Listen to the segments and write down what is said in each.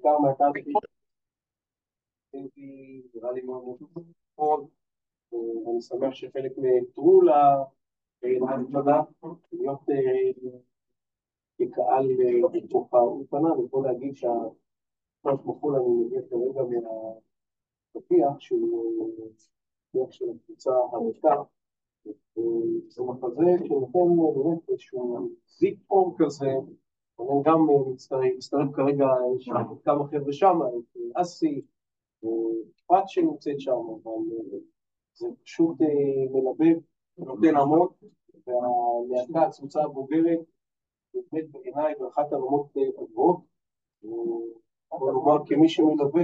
בעיקר מהטעם נראה לי מאוד מאוד, ואני שמח שחלק נעתרו להזמנה להיות כקהל בתוך האולפנה, ופה להגיד שהפרש מחול אני מגיע כרגע מהפתיח שהוא פתיח של הקבוצה הריקה, זה מחזה שנותן באמת איזשהו זיק אור כזה. אני גם מצטרף כרגע, יש כמה חבר'ה שם, את אסי, פרט שנמצאת שם, אבל זה פשוט מלבב, נותן המון, והלהקה הקבוצה הבוגרת, באמת בעיניי באחת הרמות הגבוהות, אבל לומר כמי שמלווה,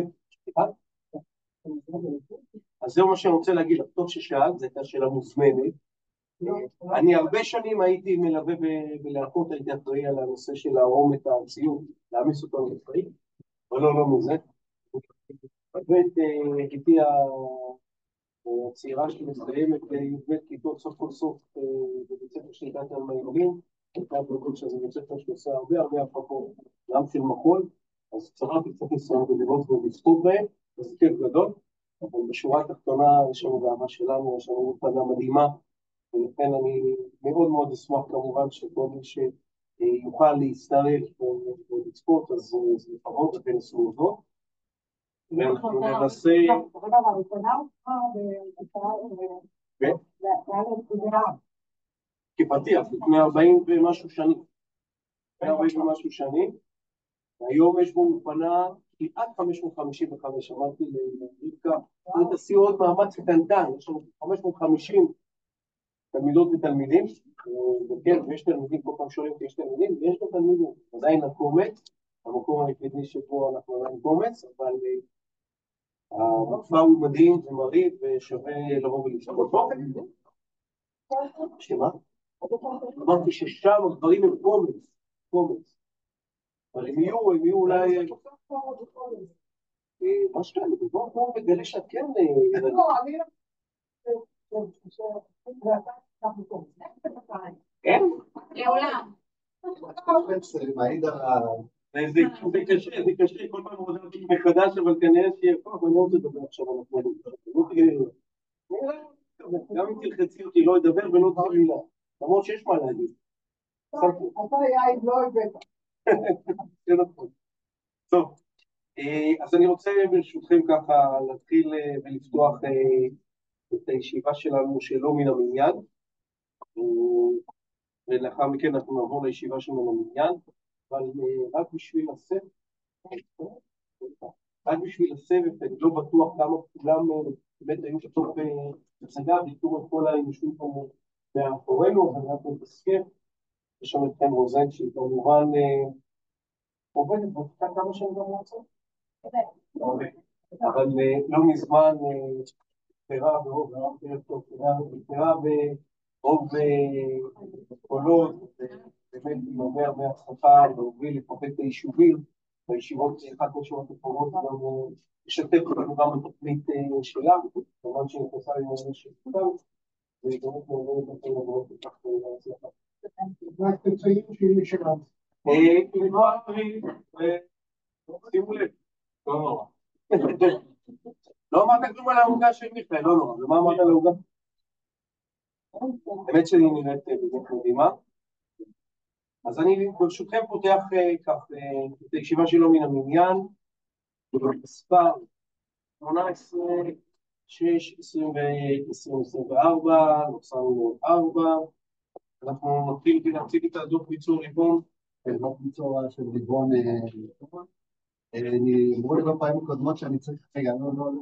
אז זהו מה שאני רוצה להגיד, טוב ששאלת, זו הייתה שאלה מוזמנת. אני הרבה שנים הייתי מלווה בלהקות, הייתי אחראי על הנושא של להרום את הציוד, להעמיס אותו לצבאי, אבל לא מזה. באמת, איתי הצעירה שלי מסיימת י"ב כיתות סוף כל סוף בבית ספר של דת המאירים, הייתה בגוד שזה בית ספר שעושה הרבה הפקות, גם של מחול, אז צרפתי קצת ניסיון בלראות ולזכות בהם, וזה כיף גדול, אבל בשורה התחתונה יש לנו גאווה שלנו, יש לנו אולפנה מדהימה, ולכן אני מאוד מאוד אשמח כמובן שכל מי שיוכל להצטרף ולצפות, אז זה לפחות ותנסו אותו. ואנחנו ננסה... כפתיח, לפני 40 ומשהו שנים, היום יש בו אולפנה כמעט 555, אמרתי לרבקה, תעשי עוד מאמץ קטנטן, יש לנו 550 תלמידות ותלמידים, וכן, ויש תלמידים, כל פעם שואלים כי יש תלמידים, ויש לו תלמידים, עדיין הקומץ, המקום היחידי שבו אנחנו עדיין קומץ, אבל המופע הוא מדהים ומרהיב ושווה לבוא ולצפות בו. שמה? אמרתי ששם הדברים הם קומץ. אבל הם יהיו אולי... מה שאתה, בואו מגלה שאת כן... לא, אני... כן? לעולם. זה קשה, כל פעם רוצה אותי מחדש, אבל כנראה שיהיה כוח, אני לא רוצה לדבר עכשיו על הפעולים. גם אם תלחצי אותי, לא אדבר ולא תגיד מילה. למרות שיש מה להגיד. אתה יאי, לא הבאת. זה נכון. טוב, אז אני רוצה ברשותכם ככה להתחיל ולפתוח את הישיבה שלנו שלא מן המניין, ולאחר מכן אנחנו נעבור לישיבה של מן המניין, אבל רק בשביל הסבב, אני לא בטוח כמה כולם באמת היו בתוך הצגה, ויתור את כל היושבים פה מאחורינו, אז אנחנו נתזכר, יש שם את חן רוזן שהיא כמובן עובדת בקצת כמה שנים במועצה, אבל לא מזמן נפטרה ברוב קולות, ובאמת עם הרבה הצלחה להוביל לפחות את היישובים, בישיבות, אחת מהישיבות הקרובות גם לשתף אותנו גם בתוכנית שלה, כמובן שנכנסה למעלה של כולם, ובאמת מעובדת את הכל כך להצלחה. רק תציין שהיא שלנו. שימו לב, לא נורא. לא אמרת כלום על ההוגה של מיכאל, לא נורא, ומה אמרת על ההוגה? האמת שלי נראית באמת מדהימה. אז אני ברשותכם פותח כך את הישיבה שלו מן המניין, מספר 18, 6, 2024, נוצר 4, אנחנו נתחיל להציג את הדוח ביצור ריבון. דוח ביצור של ריבון, אני אמרו לי בפעמים הקודמות שאני צריך, רגע,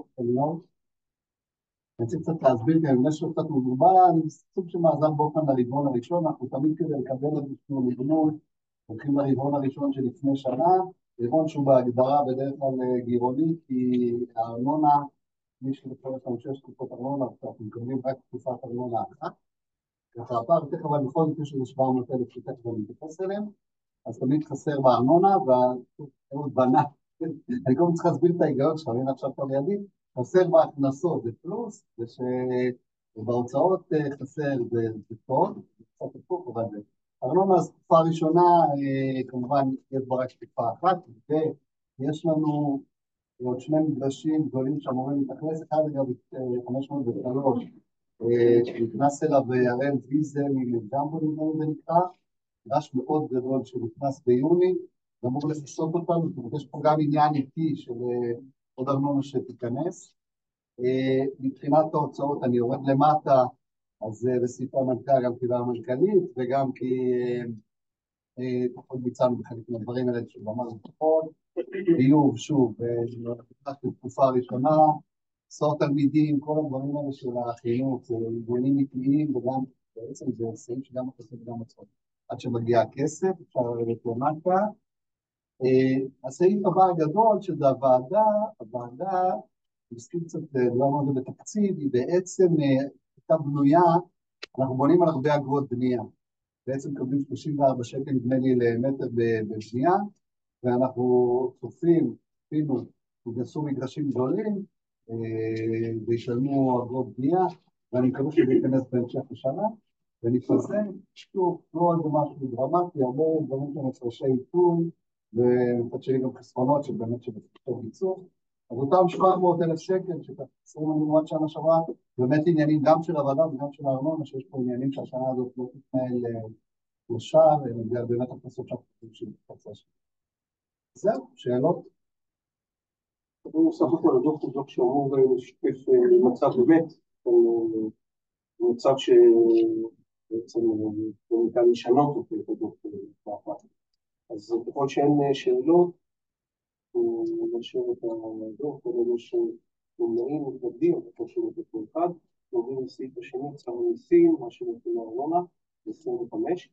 אני צריך קצת להסביר, כי אני משהו קצת מגובה, אני סוג של מאזן באופן לריבון הראשון, אנחנו תמיד כדי לקבל איזשהו ריבון, הולכים לריבון הראשון שלפני שנה, ריבון שהוא בהגדרה בדרך כלל גירעוני, כי הארנונה, מי שלפני לנו 6 תקופות ארנונה, אנחנו מקבלים רק תקופת ארנונה אחת, ככה הפער תכף, אבל בכל זאת יש איזה 700,000 שתכף אני מתייחס אליהם, אז תמיד חסר בארנונה, והאהוד בנה, אני כל כך צריך להסביר את ההיגיון שלו, הנה עכשיו פה לידי, חסר בהכנסות זה פלוס, ובהוצאות חסר זה טוב, זה קצת הפוך, אבל זה. ארנונה, אז תקופה ראשונה, כמובן, יש בה רק תקופה אחת, יש לנו עוד שני מגרשים גדולים שאמורים להתאכלס, אחד אגב 503, שנכנס אליו הראל ויזל מגמבו, זה נקרא, מגרש מאוד גדול שנכנס ביוני, ואמור לפסות אותנו, יש פה גם עניין איתי של עוד ארנונה שתיכנס. מבחינת ההוצאות אני יורד למטה, אז בסעיף המנכ"ל גם קיבלה המנכ"לית, וגם כי פחות ביצענו בחלק מהדברים האלה של ממש פחות, ביוב, שוב, בתקופה הראשונה, סור תלמידים, כל הדברים האלה של החינוך, זה ארגונים איטיים, וגם בעצם זה סעיף שגם הכסף וגם הצעות. עד שמגיע הכסף, אפשר לרדת למטה. הסעיף הבא הגדול, שזה הוועדה, מסכים קצת לדבר הזה בתקציב, היא בעצם הייתה בנויה, אנחנו בונים על הרבה אגרות בנייה. בעצם מקבלים 34 שקל נדמה לי למטר בבנייה, ואנחנו צופים, אפילו, יגייסו מגרשים גדולים, וישלמו אגרות בנייה, ואני מקווה שזה ייכנס בהמשך השנה, ונתפזם, שוב, לא על זה משהו דרמטי, הרבה דברים כאלה הפרשי עיתוי, ומצד שלי גם חסרונות שבאמת שבסופו ביצוע. אז אותם 700,000 שקל, שתחסרו לנו עד שנה שעברה, באמת עניינים גם של הוועדה וגם של הארנונה, שיש פה עניינים שהשנה הזאת לא תתנהל לשער, בגלל באמת הכנסות שאנחנו חושבים שהיא תתפצע שם. זהו, שאלות? הוא סך הכל הדוח הוא דוח שאמור לשקף מצב באמת, מצב שבעצם ניתן לשנות אותו את הדוח באחת. אז ככל שאין שאלות, הוא נשאר את הדוח, כולל יש נמנעים, מתנגדים, ככל שאלות את כל אחד, נוביל לסעיף השני, צו המיסים, מה שנותנים לארנונה, 25.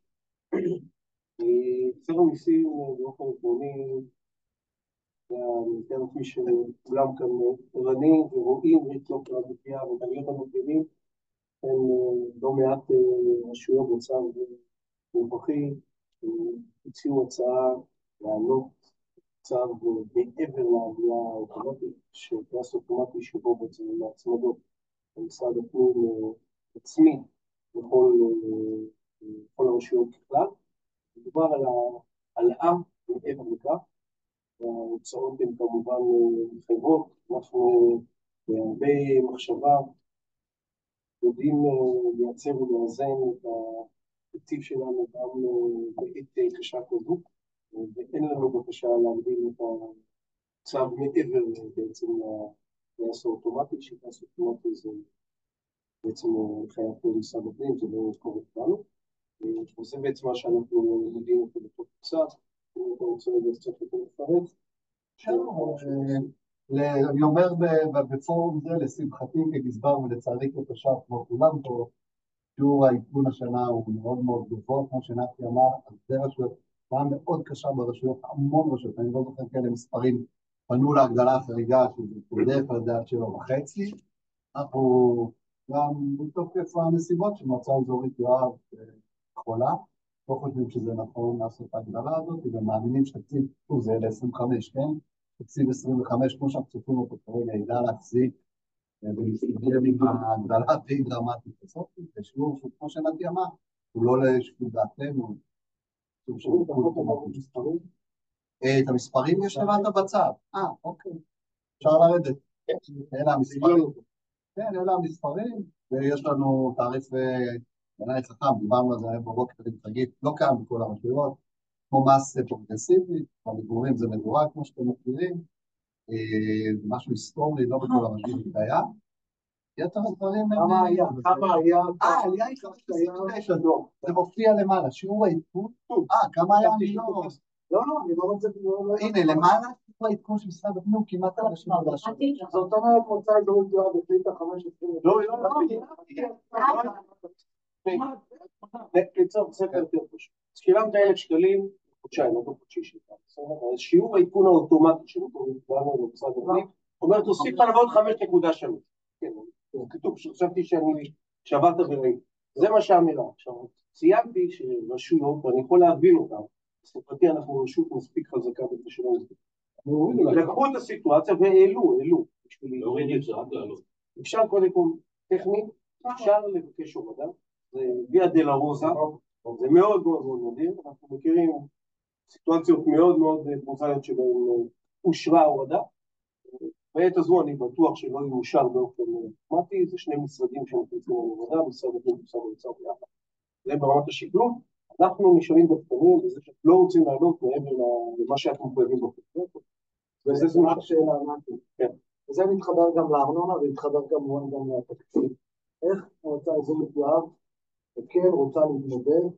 צו המיסים באופן עקרוני, אני מתאר לפי שכולם כאן ערנים ורואים את יוקר המחיה ועליות המחירים, הם לא מעט רשויות בצו נוכחי, הציעו הצעה להעלות צו מעבר לעלייה האוטומטית, שקנס אוטומטי שבו בעצם להצמדות במשרד הפנים עצמי לכל הרשויות בכלל. מדובר על העלאה מעבר לכך, וההוצאות הן כמובן מחייבות, אנחנו בהרבה מחשבה יודעים לייצר ולאזן את התקציב שלנו גם בעת קשה כזו, ואין לנו בקשה להגדיל את הצו מעבר בעצם לקנס האוטומטי, שקנס אוטומטי זה בעצם חייב משרד הפנים, זה לא קורה לנו, וזה בעצם מה שאנחנו יודעים אותו בתוך צו. אם אתה רוצה קצת יותר לפרט. אני אומר בפורום זה, לשמחתי כגזבר ולצערי כתושב כמו כולם פה, שיעור העדכון השנה הוא מאוד מאוד גבוה, כמו שנתי אמר, הרבה רשויות, היה מאוד קשה ברשויות, המון רשויות, אני לא זוכר כאלה מספרים, פנו להגדלה חריגה, שזה בדרך כלל דעת 7.5, אנחנו גם מתוקף הנסיבות של מועצה אזורית יואב חולה, לא חושבים שזה נכון לעשות את ההגדלה הזאת, ומאמינים שתקציב, זה ל-25, כן? תקציב 25, כמו שאנחנו צופים אותו כרגע, ידע להחזיק, ולהסתגל עם ההגדלה די דרמטית הזאת, ושיעור שכמו שנתי אמר, הוא לא לשיקול דעתנו, את המספרים יש למטה בצד, אוקיי, אפשר לרדת, אלה המספרים, כן, אלה המספרים, ויש לנו תעריף בעיניי חכם, דיברנו על זה בבוקר, תגיד, לא קיים בכל הרשויות, כמו מס פרוגרסיבי, במגורים זה מדורג, כמו שאתם מכירים, משהו היסטורי, לא בכל הרשויות היה. יתר הדברים... כמה היה? עלייה היא 5.9 דור. זה מופיע למעלה, שיעור העדכון. כמה היה? לא, אני לא רוצה... הנה, למעלה, שיעור העדכון של משרד הפנים, כמעט על השנה. זאת אומרת, מוצא אזורית יואב החליטה 15... לא, לצורך ספר יותר פשוט. שילמת 1,000 שקלים, חודשיים, לא חודשי שלך. שיעור העדכון האוטומטי שלו, במשרד הפנים, אומר, תוסיף עליו עוד 5.3. כן, כתוב, חשבתי שאני שבת וראיתי. זה מה שהאמירה. עכשיו, ציינתי שרשויות, ואני יכול להבין אותם, בסופתי אנחנו רשות מספיק חזקה בתשלום. לקחו את הסיטואציה והעלו. אפשר קודם כל טכנית, אפשר לבקש הורדה, זה ויה דלרוזה, זה מאוד מאוד מאוד נדיר, אנחנו מכירים סיטואציות מאוד מאוד פרוזאיות שבהן אושרה ההורדה. בעת הזו אני בטוח שלא יאושר באופן אוטומטי, זה שני משרדים שמחליטים על הורדה, משרד הפנים ומשרד האוצר ביחד. זה ברמת השקלול. אנחנו נשארים בקטנים, וזה שלא רוצים לעלות מעבר למה שאנחנו מחויבים בחוק. וזה רק שאלה ענקית. כן. וזה מתחבר גם לארנונה ומתחבר כמובן גם לתקציב. איך מועצה אזורית יואב כן רוצה להתמודד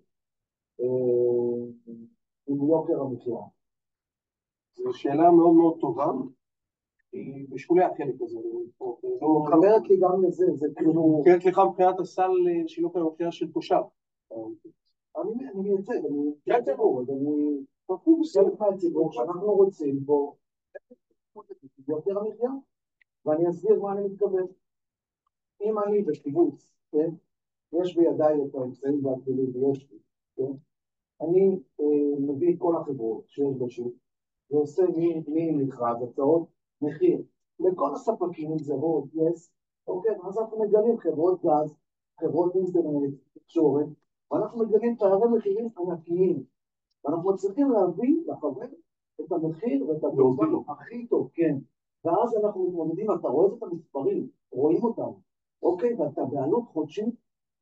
עם יוקר המחיה? זו שאלה מאוד מאוד טובה. בשולי החלק הזה. מתחברת לי גם לזה, זה כאילו... מתחברת לך מבחינת הסל של יוקר המחיה של תושב. אני מייצג, אני ציבור, אז אני חלק מהציבור שאנחנו רוצים פה יוקר המחיה, ואני אסביר מה אני מתכוון. אם אני בקיבוץ, כן, יש בידיי את האמצעים והכלים ויש לי, כן, אני מביא את כל החברות שיש בשוק, ועושה ממכרז, הצעות מחיר, לכל הספקים, אם זה הוט, יס, אוקיי, אז אנחנו מגלים חברות גז, חברות אינטרנט, תקשורת, ואנחנו מגלים פערי מחירים ענקיים, ואנחנו צריכים להביא לחבר את המחיר ואת התוצאה הכי טוב, כן, ואז אנחנו מתמודדים, אתה רואה את המספרים, רואים אותם, אוקיי, ואתה בעלות חודשית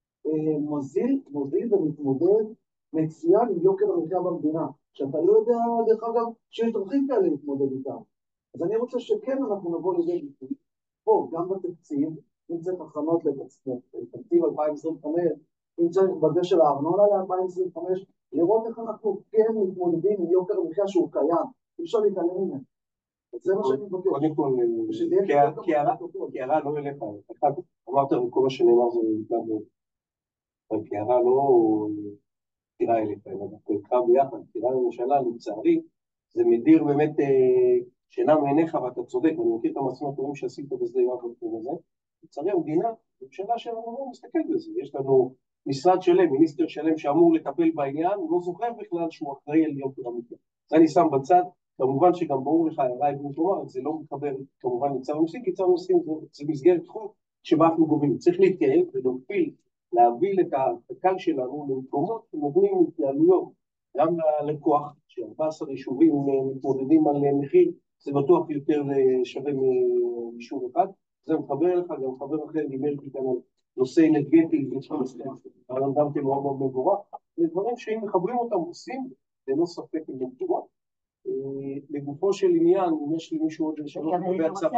מוזיל ומתמודד מצוין עם יוקר המחיה במדינה, שאתה לא יודע, דרך אגב, שיש דרכים כאלה להתמודד איתם. אז אני רוצה שכן אנחנו נבוא לידי ביטוי, פה, גם בתקציב, אם צריך הכנות לתקציב 2025, אם צריך בזה של הארנונה ל-2025, לראות איך אנחנו כן מתמודדים עם יוקר המחיה שהוא קיים, אי אפשר להתעלם ממנו. זה מה שאני מבקש. קודם כל, כי הערה לא אליך, אמרת כל מה שנאמר זה נקרא מאוד. אבל כי הערה לא תראה אליך, אלא נקרא ביחד, תראה לממשלה, לצערי, זה מדיר באמת שינה מעיניך, ואתה צודק, ואני מכיר את המסעים הטובים שעשית בזה יואב בתחום הזה. לצערי המדינה, ממשלה שלנו לא מסתכלת בזה, יש לנו משרד שלם, מיניסטר שלם שאמור לטפל בעניין, הוא לא זוכר בכלל שהוא אחראי על יוקר המחיה. זה אני שם בצד, כמובן שגם ברור לך, הערה במקומה, זה לא מקבל כמובן לצו המסים, כי צו המסים זה מסגרת חוק שבה אנחנו גובים. צריך להתייעל להביא את הקהל שלנו למקומות שנותנים התייעלויות, גם ללקוח, ש14 יישובים מתמודדים על מחיר, זה בטוח יותר שווה מיישוב אחד. זה מחבר לך, גם מחבר אחר דיבר כאן על נושא אנרגטי, אבל גם כן מאוד מאוד מבורך. זה דברים שאם מחברים אותם עושים, זה לא ספק עם מבורך. לגופו של עניין, אם יש לי מישהו עוד לשאלות לגבי הצו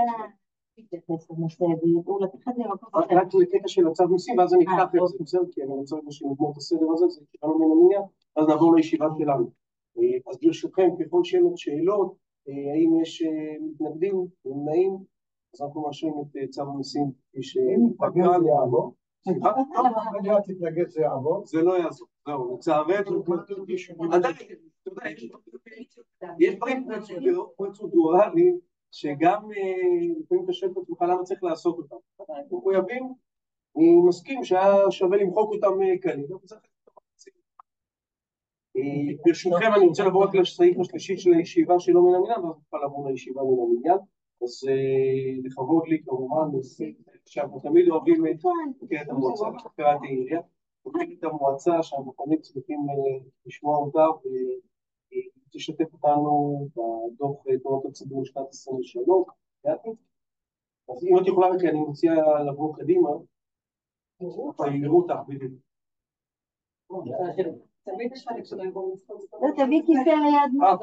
רק לקטע של הצו מיסים, ואז אני אקח את זה, בסדר? כי אני רוצה שנגמור את הסדר הזה, זה קראנו מן המניין, אז נעבור לישיבה שלנו. אז ברשותכם, ככל שאלות שאלות, האם יש מתנגדים, נמנעים, אז אנחנו מאשרים את צו המיסים כפי מתנגד זה יעבור? סליחה? אני תתנגד זה יעבור? זה לא יעזור, זהו, לצערנו, עדיין, אתה יודע, יש דברים פרוצדורליים שגם לפעמים קשה את עצמך למה צריך לעשות אותם. אנחנו מחויבים, אני מסכים שהיה שווה למחוק אותם כאלה. ברשותכם אני רוצה לעבור רק לסעיף השלישי של הישיבה שלא מן המניין, ואז נוכל לעבור לישיבה מן המניין. אז לכבוד לי כמובן, שאנחנו תמיד אוהבים את המועצה, קראתי עירייה, אוהבים את המועצה שאנחנו תמיד צריכים לשמוע אותה ותשתף אותנו בדוח תלונות הציבור שנת 23. אז אם את יכולה רק, אני מציע לבוא קדימה, יראו אותך בדיוק. תמיד יש חלק שלא יבואו לצפות. לא, תביא כיסא ליד מאוד.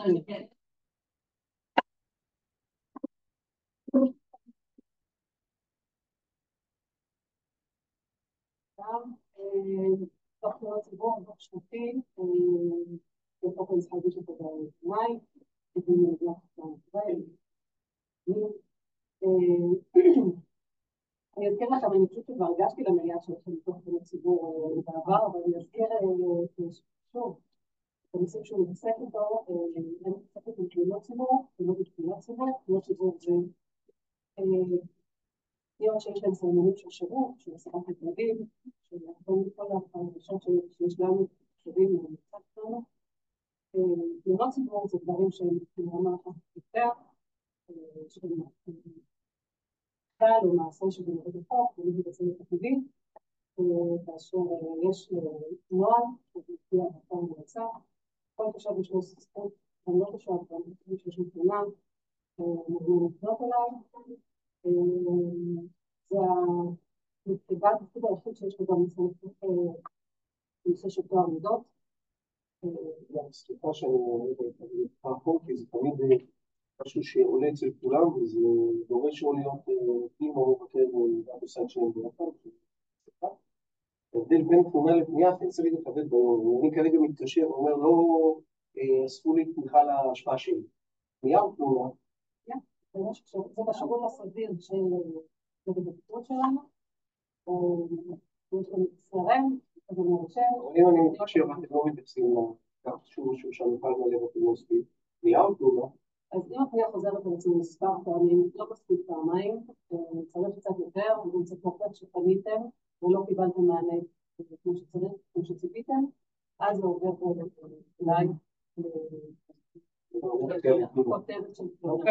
דוח תלונות ציבור, דוח שנתי, בחוק המשחקי של במאי, אני אזכיר לכם, אני חושבת שכבר הגשתי למליאה שלכם דוח תלונות ציבור בעבר, אבל אני אזכיר שוב, את הנושאים שהוא מתעסק איתו, אני מתעסקת עם תלונות ציבור, ולא בתלונות ציבור. תלונות ציבור זה פניות שיש להם סממנים של שירות, של הסרת מטרדים, של כל ההרגשות שיש לנו תושבים במקצת שלנו. תלונות ציבור זה דברים שהם ברמה אחת יותר, כלל או מעשה שבנוגד לחוק, ולא בעצם תפקידים, כאשר יש נוהל שמופיע בפורום המועצה, כל תושב יש לו זכות, גם לא תושב, גם תושב שיש לו תלונה, מוזמנים לפנות אליי. זה הכתיבת התפקיד היחיד שיש לי גם נושא של טוהר מידות. סליחה שאני אומר פה, כי זה תמיד משהו שעולה אצל כולם, וזה דורש או להיות פנים או מבקר במוסד שלהם ביחד. ההבדל בין תלונה לפנייה, אני רוצה להגיד לכבד ביום. אני כרגע מתקשר ואומר, לא אספו לי תמיכה להשפעה שלי. פנייה או תלונה? זה בשירות הסדיר של הטיפול שלנו. יש לנו CRM, אז אני חושב. אם אני מתקשר ואתם לא מתייחסים לכך שהוא שהמפעל מלא ואתם לא מספיק, פנייה או תלונה? אז אם הפנייה חוזרת על עצמי מספר פעמים, לא מספיק פעמיים, צריך קצת יותר, וגם צריך להוכיח שפניתם ולא קיבלתם מענה כמו שצריך, כמו שציפיתם, אז זה עובר אולי לכותבת של תלונה.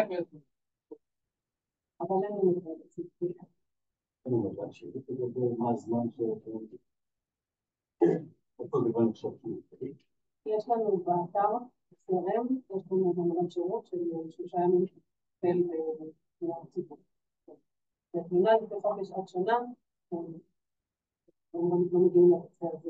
אבל אין לנו ציפייה. אני יודע שתדבר מה הזמן איפה זה בן עכשיו שהוא יש לנו באתר CRM, יש לנו במלון שירות של 3 ימים של פנייה הציבור. בתמונה לפי חודש עד שנה, הם לא מגיעים לקצה הזה.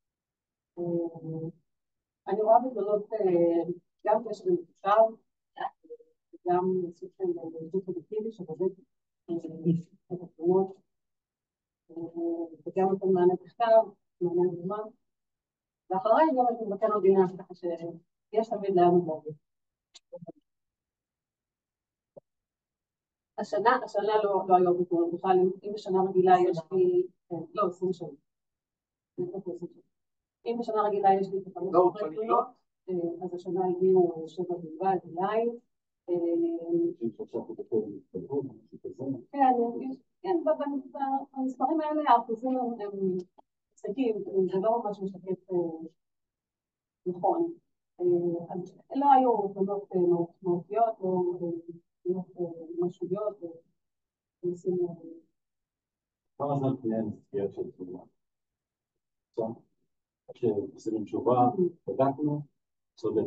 אני רואה בתלונות גם קשר עם תושב, וגם סוג של עדות אובייקטיבי שבודק את התלונות, וגם נותן מענה בכתב, מענה בזמן. ואחרי גם את מבקר המדינה, ככה שיש תמיד לאן להגיד. השנה לא היו בתלונות, בכלל אם בשנה רגילה יש לי, לא, 20 שנה. אם בשנה רגילה יש לי 15 תלונות, אז השנה הגיעו 7 בלבד אליי. כן, במספרים האלה האחוזים הם עסקים, זה לא ממש משקף נכון. אז לא היו תלונות מהותיות או משמעותיות. כמה זמן פנייה נסגרת של תלונה? כשעשינו תשובה, בדקנו, צודק.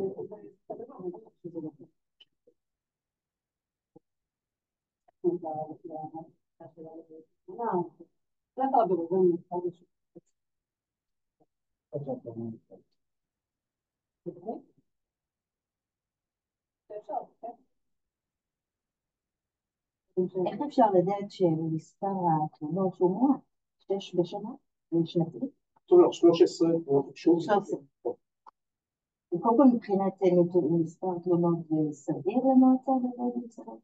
איך אפשר לדעת שמספר התלונות שהוא מועט? 6 בשנה? שנתי? לא, 13 שוב. קודם כל מבחינת מספר תלונות סביר למועצה בבית מספר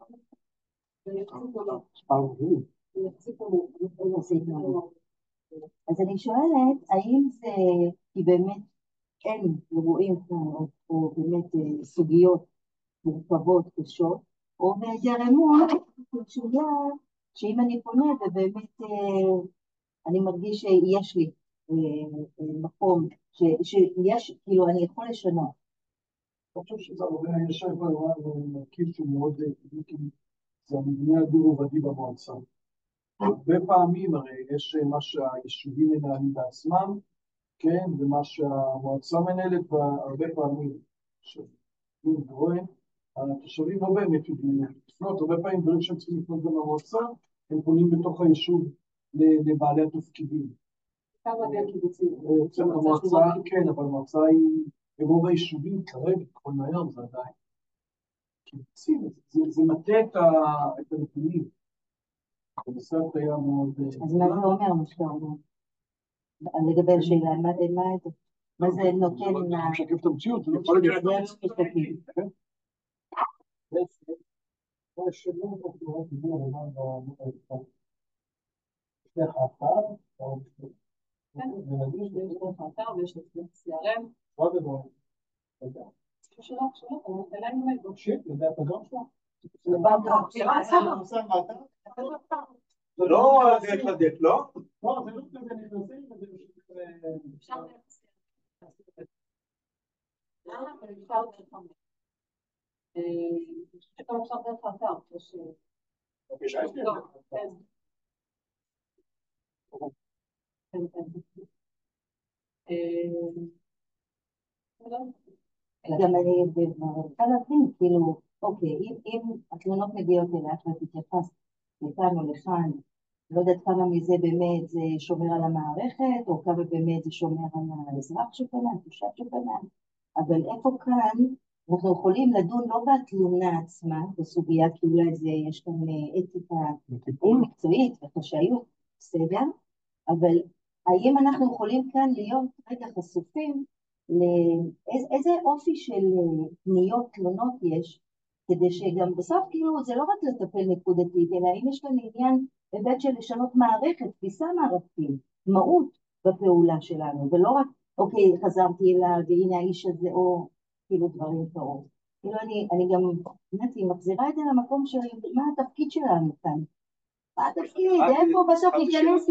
תלונות? אז אני שואלת, האם זה כי באמת אין אירועים או באמת סוגיות מורכבות קשות, או בהיעדר אמון, תשובה שאם אני פונה ובאמת אני מרגיש שיש לי מקום, שיש, כאילו אני יכול לשנות. אני חושב שזה הרבה יושב מרכיב שהוא מאוד קריטי, זה המבנה הדו-רובדי במועצה. הרבה פעמים הרי יש מה שהיישובים מנהלים בעצמם, כן, ומה שהמועצה מנהלת, והרבה פעמים התושבים לא באמת יודעים לפנות, הרבה פעמים דברים שהם צריכים לפנות גם למועצה, הם פונים בתוך היישוב לבעלי התפקידים. כמה בין קיבוצים? המועצה, כן, אבל המועצה היא ברוב היישובים כרגע, כל מהיום זה עדיין. קיבוצים, זה מטה את הנתונים. הנושא היה מאוד... אז מה זה אומר, מה שאתה אומר? לגבי השאלה, מה זה נותן אני משקף את המציאות, זה לא יכול להיות... יש דרך האתר ויש דרך CRM. לא דרך הדק, לא? לא, זה לא כזה נכנסים וזה אפשר דרך האתר. גם אני רוצה להבין, כאילו, אוקיי, אם התלונות מגיעות אלייך ואת התייחסת לכאן או לכאן, לא יודעת כמה מזה באמת זה שומר על המערכת, או כמה באמת זה שומר על האזרח שפנה, תושב שפנה, אבל איפה כאן אנחנו יכולים לדון לא בתלונה עצמה, בסוגיה, כי אולי זה, יש כאן אתיקה מקצועית וחשאיות, בסדר, אבל האם אנחנו יכולים כאן להיות רגע חשופים לאיזה אופי של פניות, תלונות יש, כדי שגם בסוף כאילו זה לא רק לטפל נקודתית, אלא אם יש כאן עניין היבט של לשנות מערכת, תפיסה מערכתית, מהות בפעולה שלנו, ולא רק, אוקיי, חזרתי אליו, והנה האיש הזה, או כאילו דברים כאלה. כאילו אני גם, נתי, מחזירה את זה למקום של מה התפקיד שלנו כאן. מה התפקיד? איפה בסוף ניכנס ל...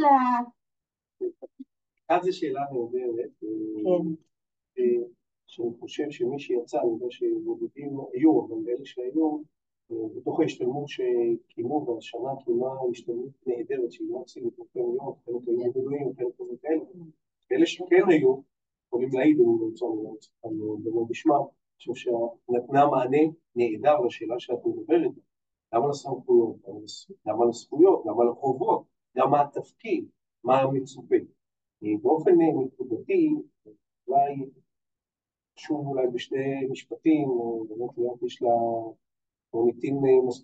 אז זו שאלה נהדרת. כן. שאני חושב שמי שיצא, אני יודע שבודדים היו, אבל באלה שהיו, בתוך ההשתלמות שקיימו, והשנה קיימה השתלמות נהדרת, שהיא מקסימית בפנימיות, חלק היו בדויים, חלק היו כאלה. ואלה שכן היו, יכולים להעיד, אני רוצה לדבר בשמם, אני חושב שנתנה מענה נהדר לשאלה שאת מדברת, למה לסמכויות, למה לזכויות, למה לחובות, גם מה התפקיד, מה המצופה. באופן נקודתי, אולי שוב אולי בשני משפטים, באמת ליאת יש לה מוניטין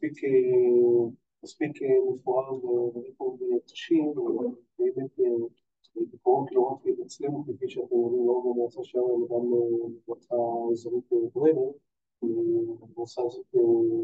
מספיק מפואר ורקורד קשים, ובאמת בקורות לא רק אצלנו, כפי שאתם יודעים, לא במועצה שם, אלא גם במועצה האזורית ברנר, במועצה הזאת,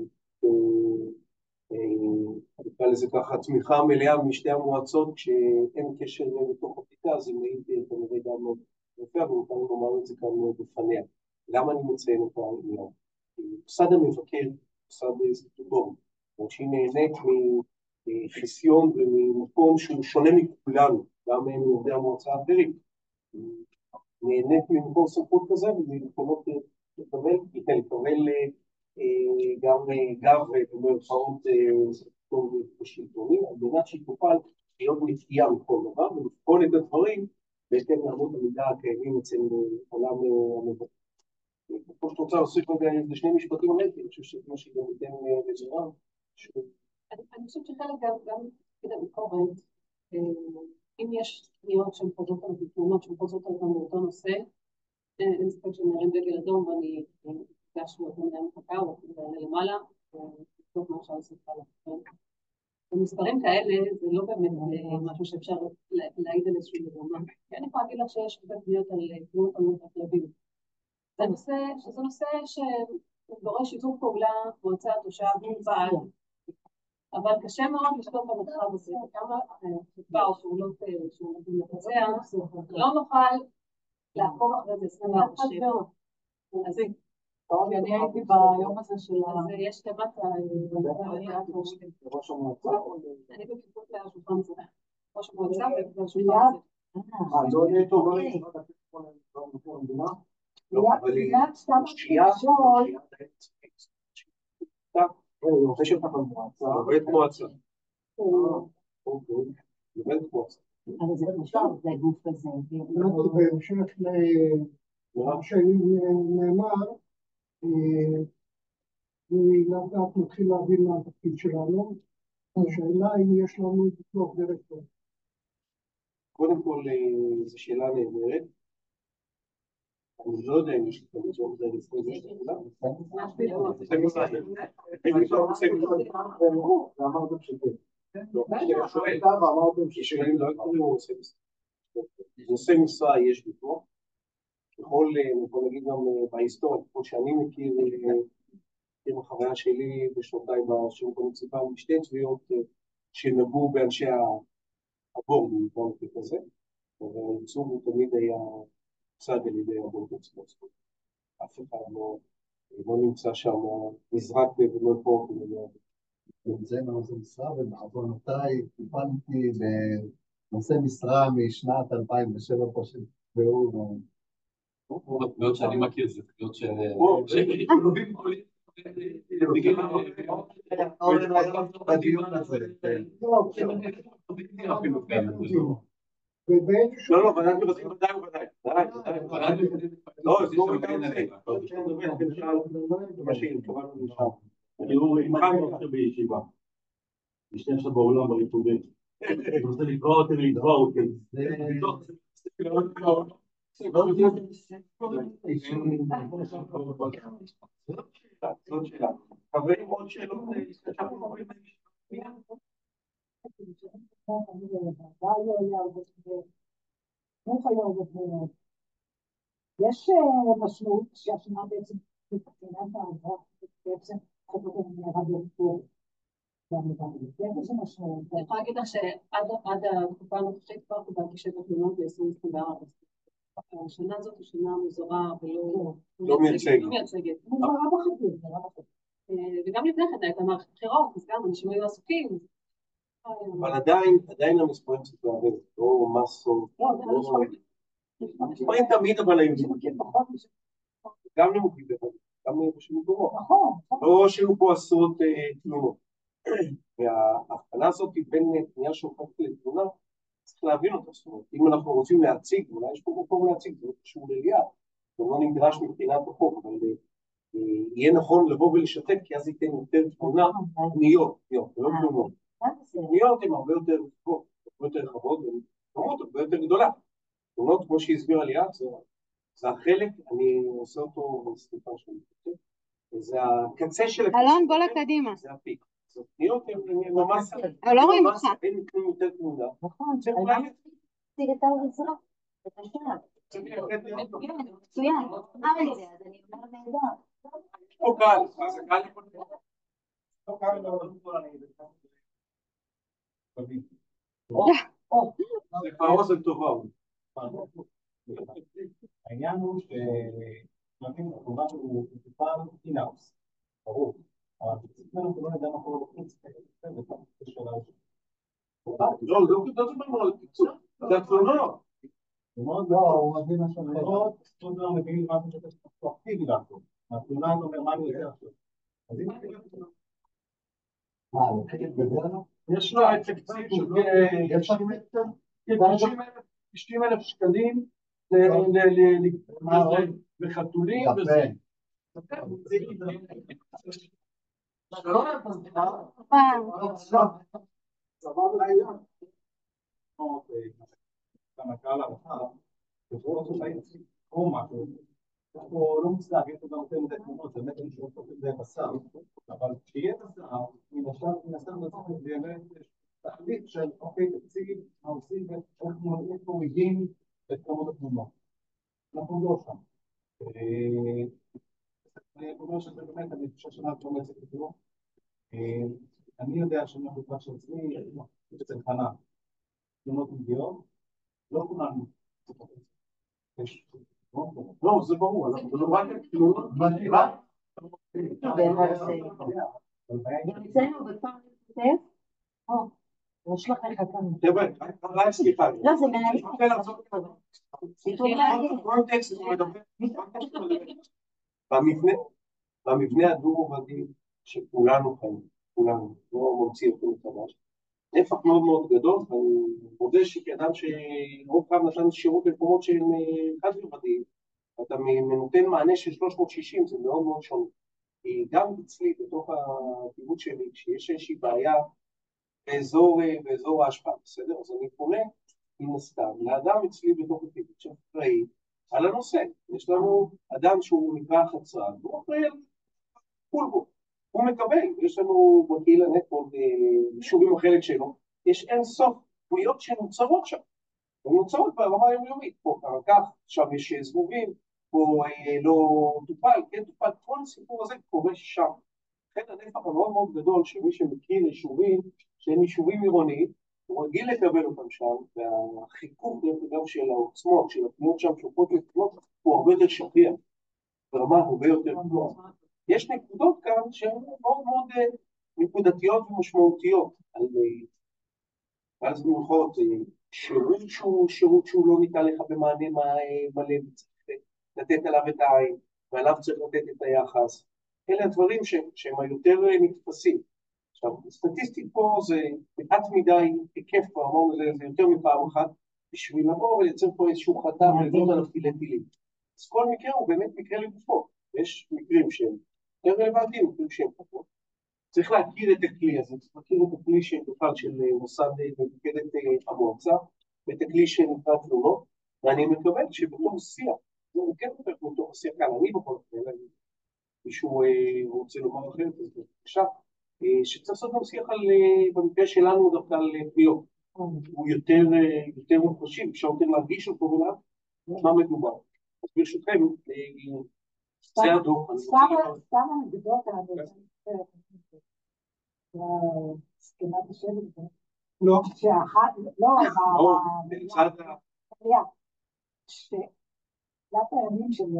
נקרא לזה ככה, תמיכה מלאה משתי המועצות, כשאין קשר בתוך הבדיקה, אז היא מעיד כנראה גם יפה, אבל ניתן לומר את זה כאן בפניה. למה אני מציין את העניין? מוסד המבקר, מוסד סטטוטורי, שהיא נהנית מחיסיון וממקום שהוא שונה מכולנו, גם מעובדי המועצה האחרים. נהנית ממקום סמכות כזה, ויכולות לקבל גם גב במרכאות סטטוטורי ושלטוני, על מנת שהיא תוכל להיות נקייה מכל דבר, ולבחון את הדברים בהתאם לאמות המידה הקיימים אצל עולם המבקר. כמו שאת רוצה להוסיף רגע איזה שני משפטים עליתי, אני חושב שכמו שגם ניתן לזרם. אני חושבת שחלק גם תפקיד הביקורת, אם יש פניות שהן חוזרות על תלונות שהן חוזרות על אותו נושא, אין ספק שנרים דגל אדום ואני נפגש מאותו מנהל מחלקה או נעלה למעלה, ולבדוק מה אפשר לעשות הלאה. במספרים כאלה זה לא באמת משהו שאפשר להעיד על איזשהו דבר. כי אני יכולה להגיד לך שיש הרבה פניות על תלונות על הכלבים. זה נושא שדורש שיתוף פעולה, מועצה, תושב, בעל, אבל קשה מאוד לשתות במרחב הזה, כמה חובה או פעולות שאנחנו נבצע, לא נוכל לעקוב אחרי זה 24/7. אז אני הייתי ביום הזה של יש למטה, ראש המועצה? אני בכיפות לשולחן זה, ראש המועצה ובשולחן זה. לא יהיה טוב, לא יהיה טוב למדינה? לא, אבל שנייה, נושא שלך במועצה, עובד מועצה. אוקיי, עובד מועצה. אבל זה חשוב, זה גוף הזה. בהמשך למה שנאמר, אני לאט לאט מתחיל להבין מה התפקיד שלנו. השאלה אם יש לנו ביטוח דירקטור. קודם כל, זו שאלה נהדרת. אני לא יודע אם יש לי את הביטוח זה לפני זה שאלה. ואמרתם שכן. ואמרתם ששאלים לא קוראים או עושה משרה. נושא משרה יש ביטוח. יכול להגיד גם בהיסטוריה, כמו שאני מכיר בחוויה שלי בשנותיי בשירות המוניציפלי, שתי תביעות שנגעו באנשי הבורד, נקרא כזה, והייצוג הוא תמיד היה צד על ידי הבורד עצמו. אף אחד לא נמצא שם, נזרק ולא פה. זה נושא משרה, ובעוונותיי טיפלתי בנושא משרה משנת 2007 פה שנקבעו. התביעות שאני מכיר זה תביעות של... בדיון הזה. לא, לא, ודאי ודאי. לא, זה לא מה שהתכוונו לשם. אני אומר בישיבה. משנה עכשיו בעולם בריטובים. אני רוצה לקרוא אותי ולקרוא אותי. זאת שאלה. חברים, עוד שאלות? יש משמעות שהשנה בעצם מבחינת העבר, בעצם חובות הרדיו אני יכולה להגיד לך שעד התקופה הנוכחית כבר קיבלתי 7 תלונות ל-2024. השנה הזאת היא שנה מוזרה ולא מייצגת. מוזרה בחיים. וגם לפני כן הייתה מערכת בחירות, אז גם אנשים היו עסוקים. אבל עדיין המספרים צריך להבין, לא מסות. מספרים תמיד אבל היו גם נמוכים, גם בשביל גבוה. לא שהיו פה עשרות תלונות. וההבחנה הזאת היא בין פנייה שהופכת לתלונה, צריך להבין אותה. זאת אומרת, אם אנחנו רוצים להציג, אולי יש פה מקום להציג, זה לא קשור לעלייה, זה לא נדרש מבחינת החוק, אבל יהיה נכון לבוא ולשתף, כי אז ייתן יותר תלונה, פניות, ולא תלונות. פניות הן הרבה יותר רחבות, הרבה יותר רחבות, וכמות הרבה יותר גדולה. תלונות, כמו שהסביר עלייה, זה החלק, אני עושה אותו בסליחה שלי, זה הקצה של הקצה. אלון, בוא לקדימה. זה הפיק. זה פניות הן ממש... אבל לא רואים אותך. אין כלום יותר תמונה. נכון, על מה תציג את העזרה? את השאלה. מצוין, אמר לי זה, אז אני אומר נהדר. לא קל, זה קל לכל דבר. לא קל זה כבר אוזן טובה. העניין הוא שלפעמים התגובה הוא מטופל אינאוס, ברור. אבל אנחנו לא נדע מה קורה בחוץ, לא, זה לא על קיצור, זה התלונות. לא, הוא מביא משהו אחרות, תלונה מביאים משהו שאתה אקטיבי לעשות. התלונה הזאת אומר מה אני יודע עכשיו. אז אם לוקחת בדרך? יש לה את תקציב של 90,000 שקלים לחתולים וזה. גם הקהל הרחב, או משהו, אנחנו לא מוצלח, יש לו גם יותר מדי תמונות, זה באמת אני שואף את זה בשר, אבל כשיהיה בשר, מן הסתם זה באמת תחליט של אוקיי, תציג, מה עושים, ואנחנו מורידים את כמות התמונות. אנחנו לא שם. אני אומר שזה באמת, אני חושב שאני לא מצליח לתמוך. אני יודע שאני חושב שעצמי, אצל חנה, תמונות מגיעות, לא כולנו. לא, זה ברור, אנחנו לא רק תלונות. גם אצלנו בפעם כותב, יש לך איך כאן. חבר'ה, סליחה. לא, זה מעניין. במבנה הדו-רובדי שכולנו חיים, כולנו, לא מוציא אותו מחדש, נפח מאוד מאוד גדול, ואני מודה שכאדם שרוב פעם נתן שירות במקומות שהם חד-רובדיים, אתה נותן מענה של 360, זה מאוד מאוד שונה. כי גם אצלי, בתוך הקיבוץ שלי, כשיש איזושהי בעיה באזור ההשפעה, בסדר? אז אני פונה, מן הסתם, לאדם אצלי בתוך הקיבוץ שאחראי על הנושא. יש לנו אדם שהוא נקרא חצרן, הוא אחראי על כול בו. הוא מקבל, יש לנו בקהילה נטפורד, יישובים החלק שלו, יש אין סוף פניות שנוצרות שם. הן נוצרות ברמה היומיומית, פה כך, עכשיו יש זבובים, פה לא טופל, כן טופל, כל הסיפור הזה קורה שם. לכן הנפח המאוד מאוד גדול שמי שמכיר יישובים, שהם יישובים עירוניים, הוא רגיל לקבל אותם שם, והחיכוך גם של העוצמות, של הפניות שם, שופות לפנות, הוא הרבה יותר שפיע, ברמה הרבה יותר גבוהה. יש נקודות כאן שהן מאוד מאוד נקודתיות ומשמעותיות, על זה במיוחד שירות שהוא לא ניתן לך במענה מלא, וצריך לתת עליו את העין, ועליו צריך לתת את היחס. אלה הדברים שהם היותר נתפסים. עכשיו, סטטיסטית פה זה מעט מדי היקף, כבר אמרנו, זה יותר מפעם אחת, בשביל לבוא ולייצר פה איזשהו חתם ולבוא על הפילטילים. אז כל מקרה הוא באמת מקרה לגופו. יש מקרים שהם יותר רלוונטיים, מקרים שהם פחות. צריך להכיר את הכלי הזה, צריך להכיר את הכלי בכלל של מוסד מפקדת המועצה, ואת הכלי שנקרא תלונות, ואני מקווה שבתור שיח, זה כן בתור שיח כאן, אני בכל זאת, מישהו רוצה לומר אחרת, אז בבקשה, שצריך לעשות גם שיח במקרה שלנו דווקא על פניות. הוא יותר מוחשי, אפשר יותר להרגיש אותו ולאט, מה מדובר. אז ברשותכם, זה הדוח. סתם אנקדוטה, סכנת השבט, לא. שאחת, לא, שתחילת הימים של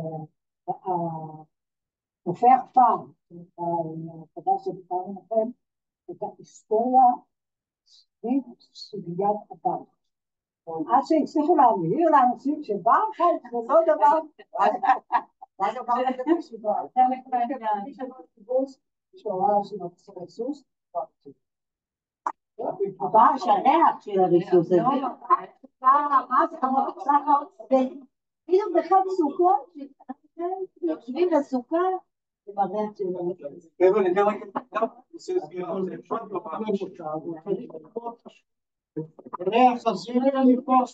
רופא הכפר, החדש שדיברנו לכם, את ההיסטוריה סביב סוגיית הבית. עד שהצליחו להבהיר לאנשים שבא חלק ולא דבר, מה דבר הזה בישיבה? חלק מהאנשים של הקיבוץ, שהורה של הריסוס, הבא השריח של הריסוס הזה. בדיוק בחג סוכות, יושבים לסוכה, ומראה של הריסוס. ריח חזיר לנפוס.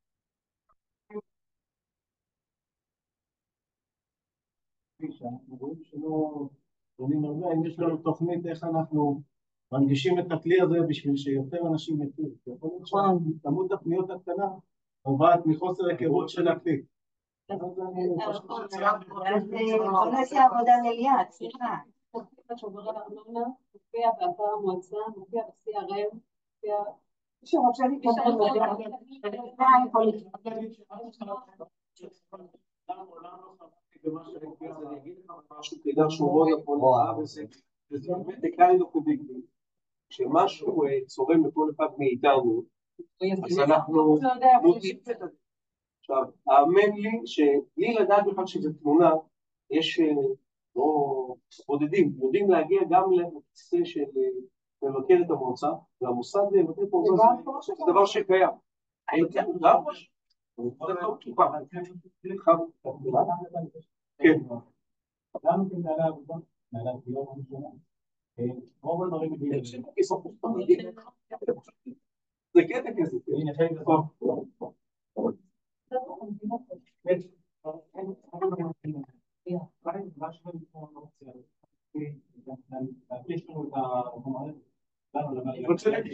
אנחנו רואים שלא בונים הרבה, אם יש לנו תוכנית איך אנחנו מנגישים את הכלי הזה בשביל שיותר אנשים יכירו. יכול להיות שכמות הפניות הקטנה נובעת מחוסר היכרות של הכלי. אז בוא נעשה עבודה לליאת, סליחה. שובר הארנונה, מופיע באתר המועצה, מופיע ב-CRM, מופיע... מי שרוצה משהו כדאי שהוא מאוד יכול לראה, וזה באמת kind of a big deal. כשמשהו צורם בכל אחד מאיתנו, אז אנחנו מודיעים את זה. עכשיו, האמן לי שבלי לדעת בכלל שזו תמונה, יש לא בודדים, יודעים להגיע גם לכיסא של מבקר את המועצה, והמוסד מבקר את המועצה זה דבר שקיים. כן, גם כן. גם כמנהלי עבודה, מנהלי עבודה ראשונה, רוב הדברים מגיעים. זה קטע כזה. הנה, חלק אני רוצה להגיד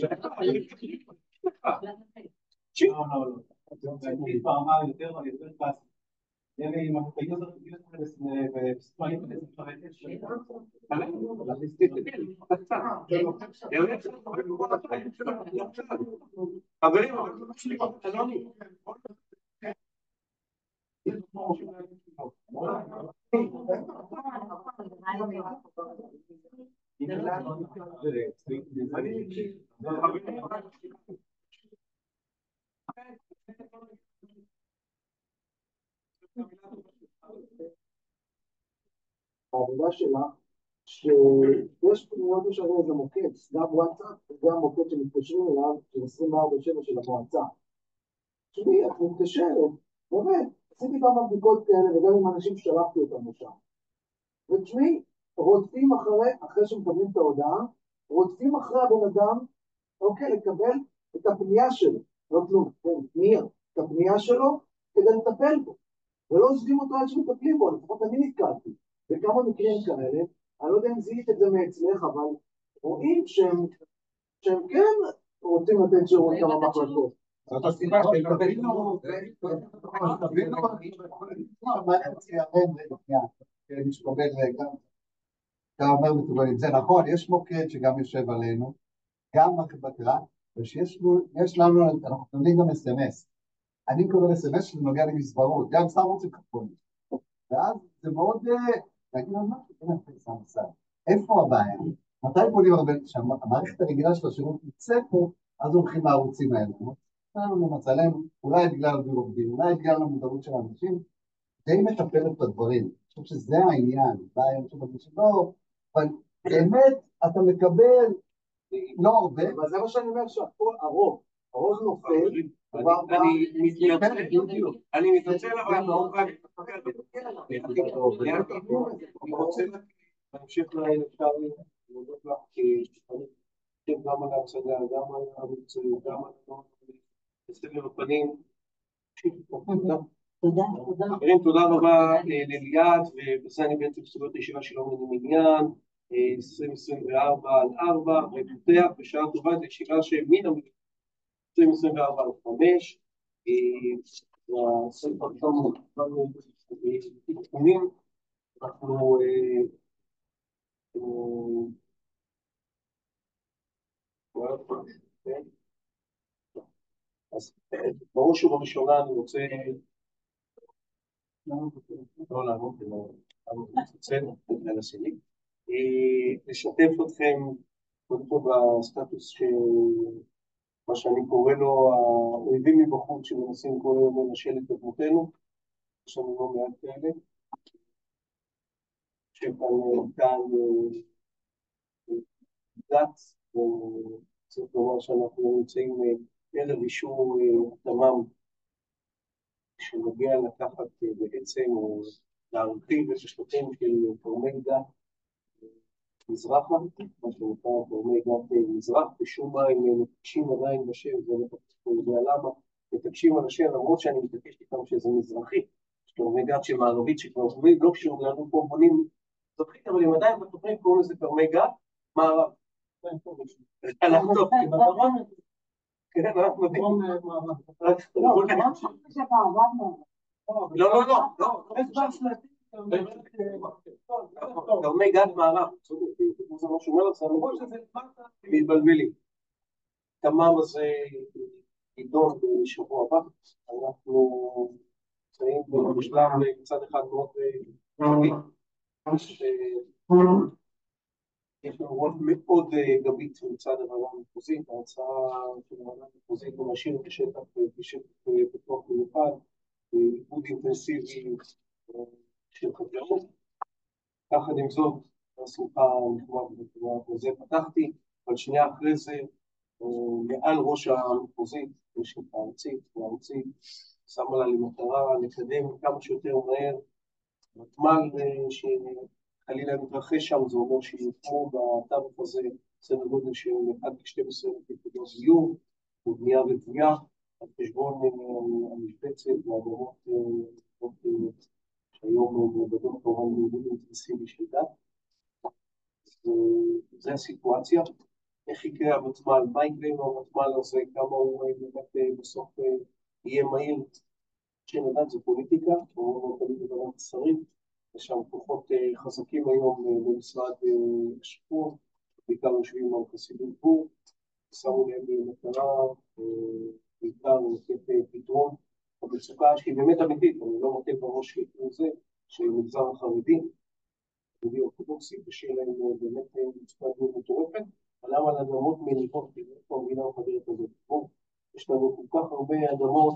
ברמה יותר קלאסית. אם היוזר בספרים חברים, העבודה שלה, שיש פניות יש הרי איזה מוקד, גם וואטסאפ וגם מוקד שמתקשרים אליו, של 24/7 של המועצה. שלי, את מתקשרת, באמת, עשיתי כמה בדיקות כאלה וגם עם אנשים ששלחתי אותם לשם. ותשמעי, רודפים אחרי שמקבלים את ההודעה, רודפים אחרי הבן אדם, אוקיי, לקבל את הפנייה שלו, לא כלום, כן, את הפנייה שלו כדי לטפל בו, ולא עוזבים אותו עד שמטפלים בו, לפחות אני נתקלתי. וכמה מקרים כאלה, אני לא יודע אם זיהית את זה מאצלך, אבל רואים שהם כן רוצים לתת שירות כמה מחלקות. זאת הסיבה שתבינו, אתה אומר מתוגלים, זה נכון, יש מוקד שגם יושב עלינו, גם בקרה, ויש לנו, אנחנו נותנים גם SMS. אני מקבל SMS שנוגע למסברות, גם סתם רוצים כפונים. ואז זה מאוד, להגיד על משהו, איפה הבעיה? מתי פונים הרבה, שהמערכת הרגילה של השירות נמצאת פה, אז הולכים לערוצים האלה. למצלם, אולי בגלל הבירוקדים, אולי בגלל המודעות של האנשים, די מטפלת בדברים. אני חושב שזה העניין, בעיה של אנשים, לא, אבל באמת אתה מקבל לא הרבה. אבל זה מה שאני אומר שהכל, הרוב נופל, אני מתנצל, אבל אני רוצה להמשיך להודות לך, כי גם על ההצגה, גם על המקצועיות, גם על הסדר הפנים. תודה רבה לליאת, ובזה אני בעצם סוגר את הישיבה שלנו במניין 2024 על 4, ופותח בשעה טובה את הישיבה שמן 2024 על 5. הספר שלנו תיקונים, אנחנו אז בראש ובראשונה אני רוצה לשתף אתכם קודם כל בסטטוס של מה שאני קורא לו האויבים מבחוץ שמנסים כל יום לנשל את דמותינו. יש לנו לא מעט כאלה שכאן דת, וצריך לומר שאנחנו נמצאים ערב אישור תמ"מ שנוגע לקחת בעצם או להרחיב את השטחים של תורמי דת מזרחה, מה שנקרא תורמי דת מזרח, ושום מה הם מתעקשים עדיין בשם, זה לא יודע למה, מתעקשים על השם, למרות שאני מתעקש איתם שזה מזרחי, תורמי דת שמערבית שכבר עוברים, לא קשור לנו פה בונים מזרחית, אבל הם עדיין בתוכנית קוראים לזה תורמי דת מערב. אנחנו טוב, בדרום, כן, אנחנו יודעים. לא, תורמי גד מערב, זה מה שאומר לך, למרות שזה מתבלבלים. תמ"מ הזה יידון בשבוע הבא, אנחנו נמצאים בשלב מצד אחד מאוד יש לנו רוב מאוד גבית מצד הוועדה המחוזית, ההצעה של הוועדה המחוזית הוא להשאיר את השטח כשטח פתוח במיוחד, עיבוד אינטנסיבי של חקלאות. יחד עם זאת, השמחה נחמד וזה פתחתי, אבל שנייה אחרי זה, מעל ראש המחוזית, יש את הארצית, שמה לה למטרה לקדם כמה שיותר מהר, ותמ"ל חלילה מתרחש שם, זה אומר שיוקמו בתווך הזה סדר גודל של 1-12 יחידות דיור, ובנייה וגבייה, על חשבון המשבצת והאדמות שהיום גדול כמובן בעיבוד אינטנסיבי של דת. זו הסיטואציה. איך יקרה הוותמ"ל, מה יקרה עם הוותמ"ל הזה, כמה הוא באמת בסוף יהיה מהיר, שנדעת זה פוליטיקה, הוא פוליטיקה גם שרים, יש שם כוחות חזקים היום במשרד השיכון, בעיקר יושבים על חסידות גור, שמו להם במטרה, בעיקר לתת פתרון המצוקה שהיא באמת אמיתית, אני לא נותן בראש זה, שמגזר החרדי, חרדי אורתודוקסי, ושיהיה להם באמת מצוקה מטורפת, אבל למה לאדמות מניבות, איפה המדינה המחברת הזאת? יש לנו כל כך הרבה אדמות,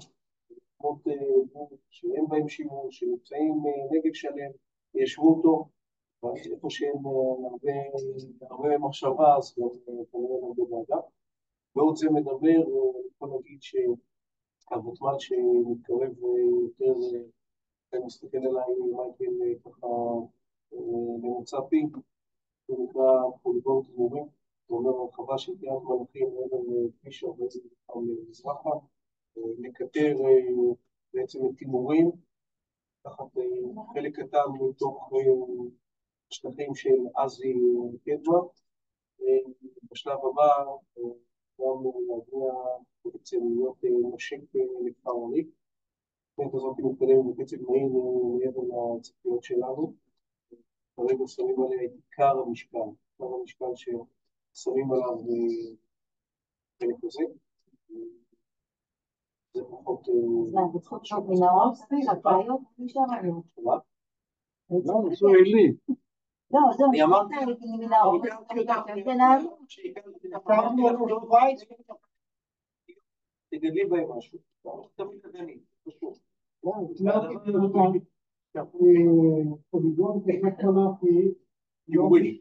שאין בהם שימוש, שנמצאים נגב שלם, ישבו אותו, ואיפה שאין הרבה מחשבה, אז כנראה הרבה ועדה. ועוד זה מדבר, אני יכול להגיד שהוותמ"ל שמתקרב יותר, אני מסתכל עליי מייקל ככה ממוצע פי, זה נקרא פוליגון תמורים, זה אומר הרחבה של קריית מלאכים מעבר לכביש 40 מזרחה, לקטר בעצם את תימורים, תחת חלק קטן מתוך שטחים של עזי קדמה. בשלב הבא גם להגיע בעצם להיות נושק לכפר עריק. התוכנית הזאת מתקדמת בקצב מהיר מעבר לציפיות שלנו. כרגע שמים עליה את עיקר המשקל ששמים עליו חלק הזה. זה פחות... זה פחות שוב מנהרות, חקלאיות, משם היום. מה? לא, ישראלי. לא, זהו, אני אמרתי, מנהרות. תגדלי בהם משהו. תמיד תגדלי, פשוט. פוליגון כחק מלאכי, תימורי.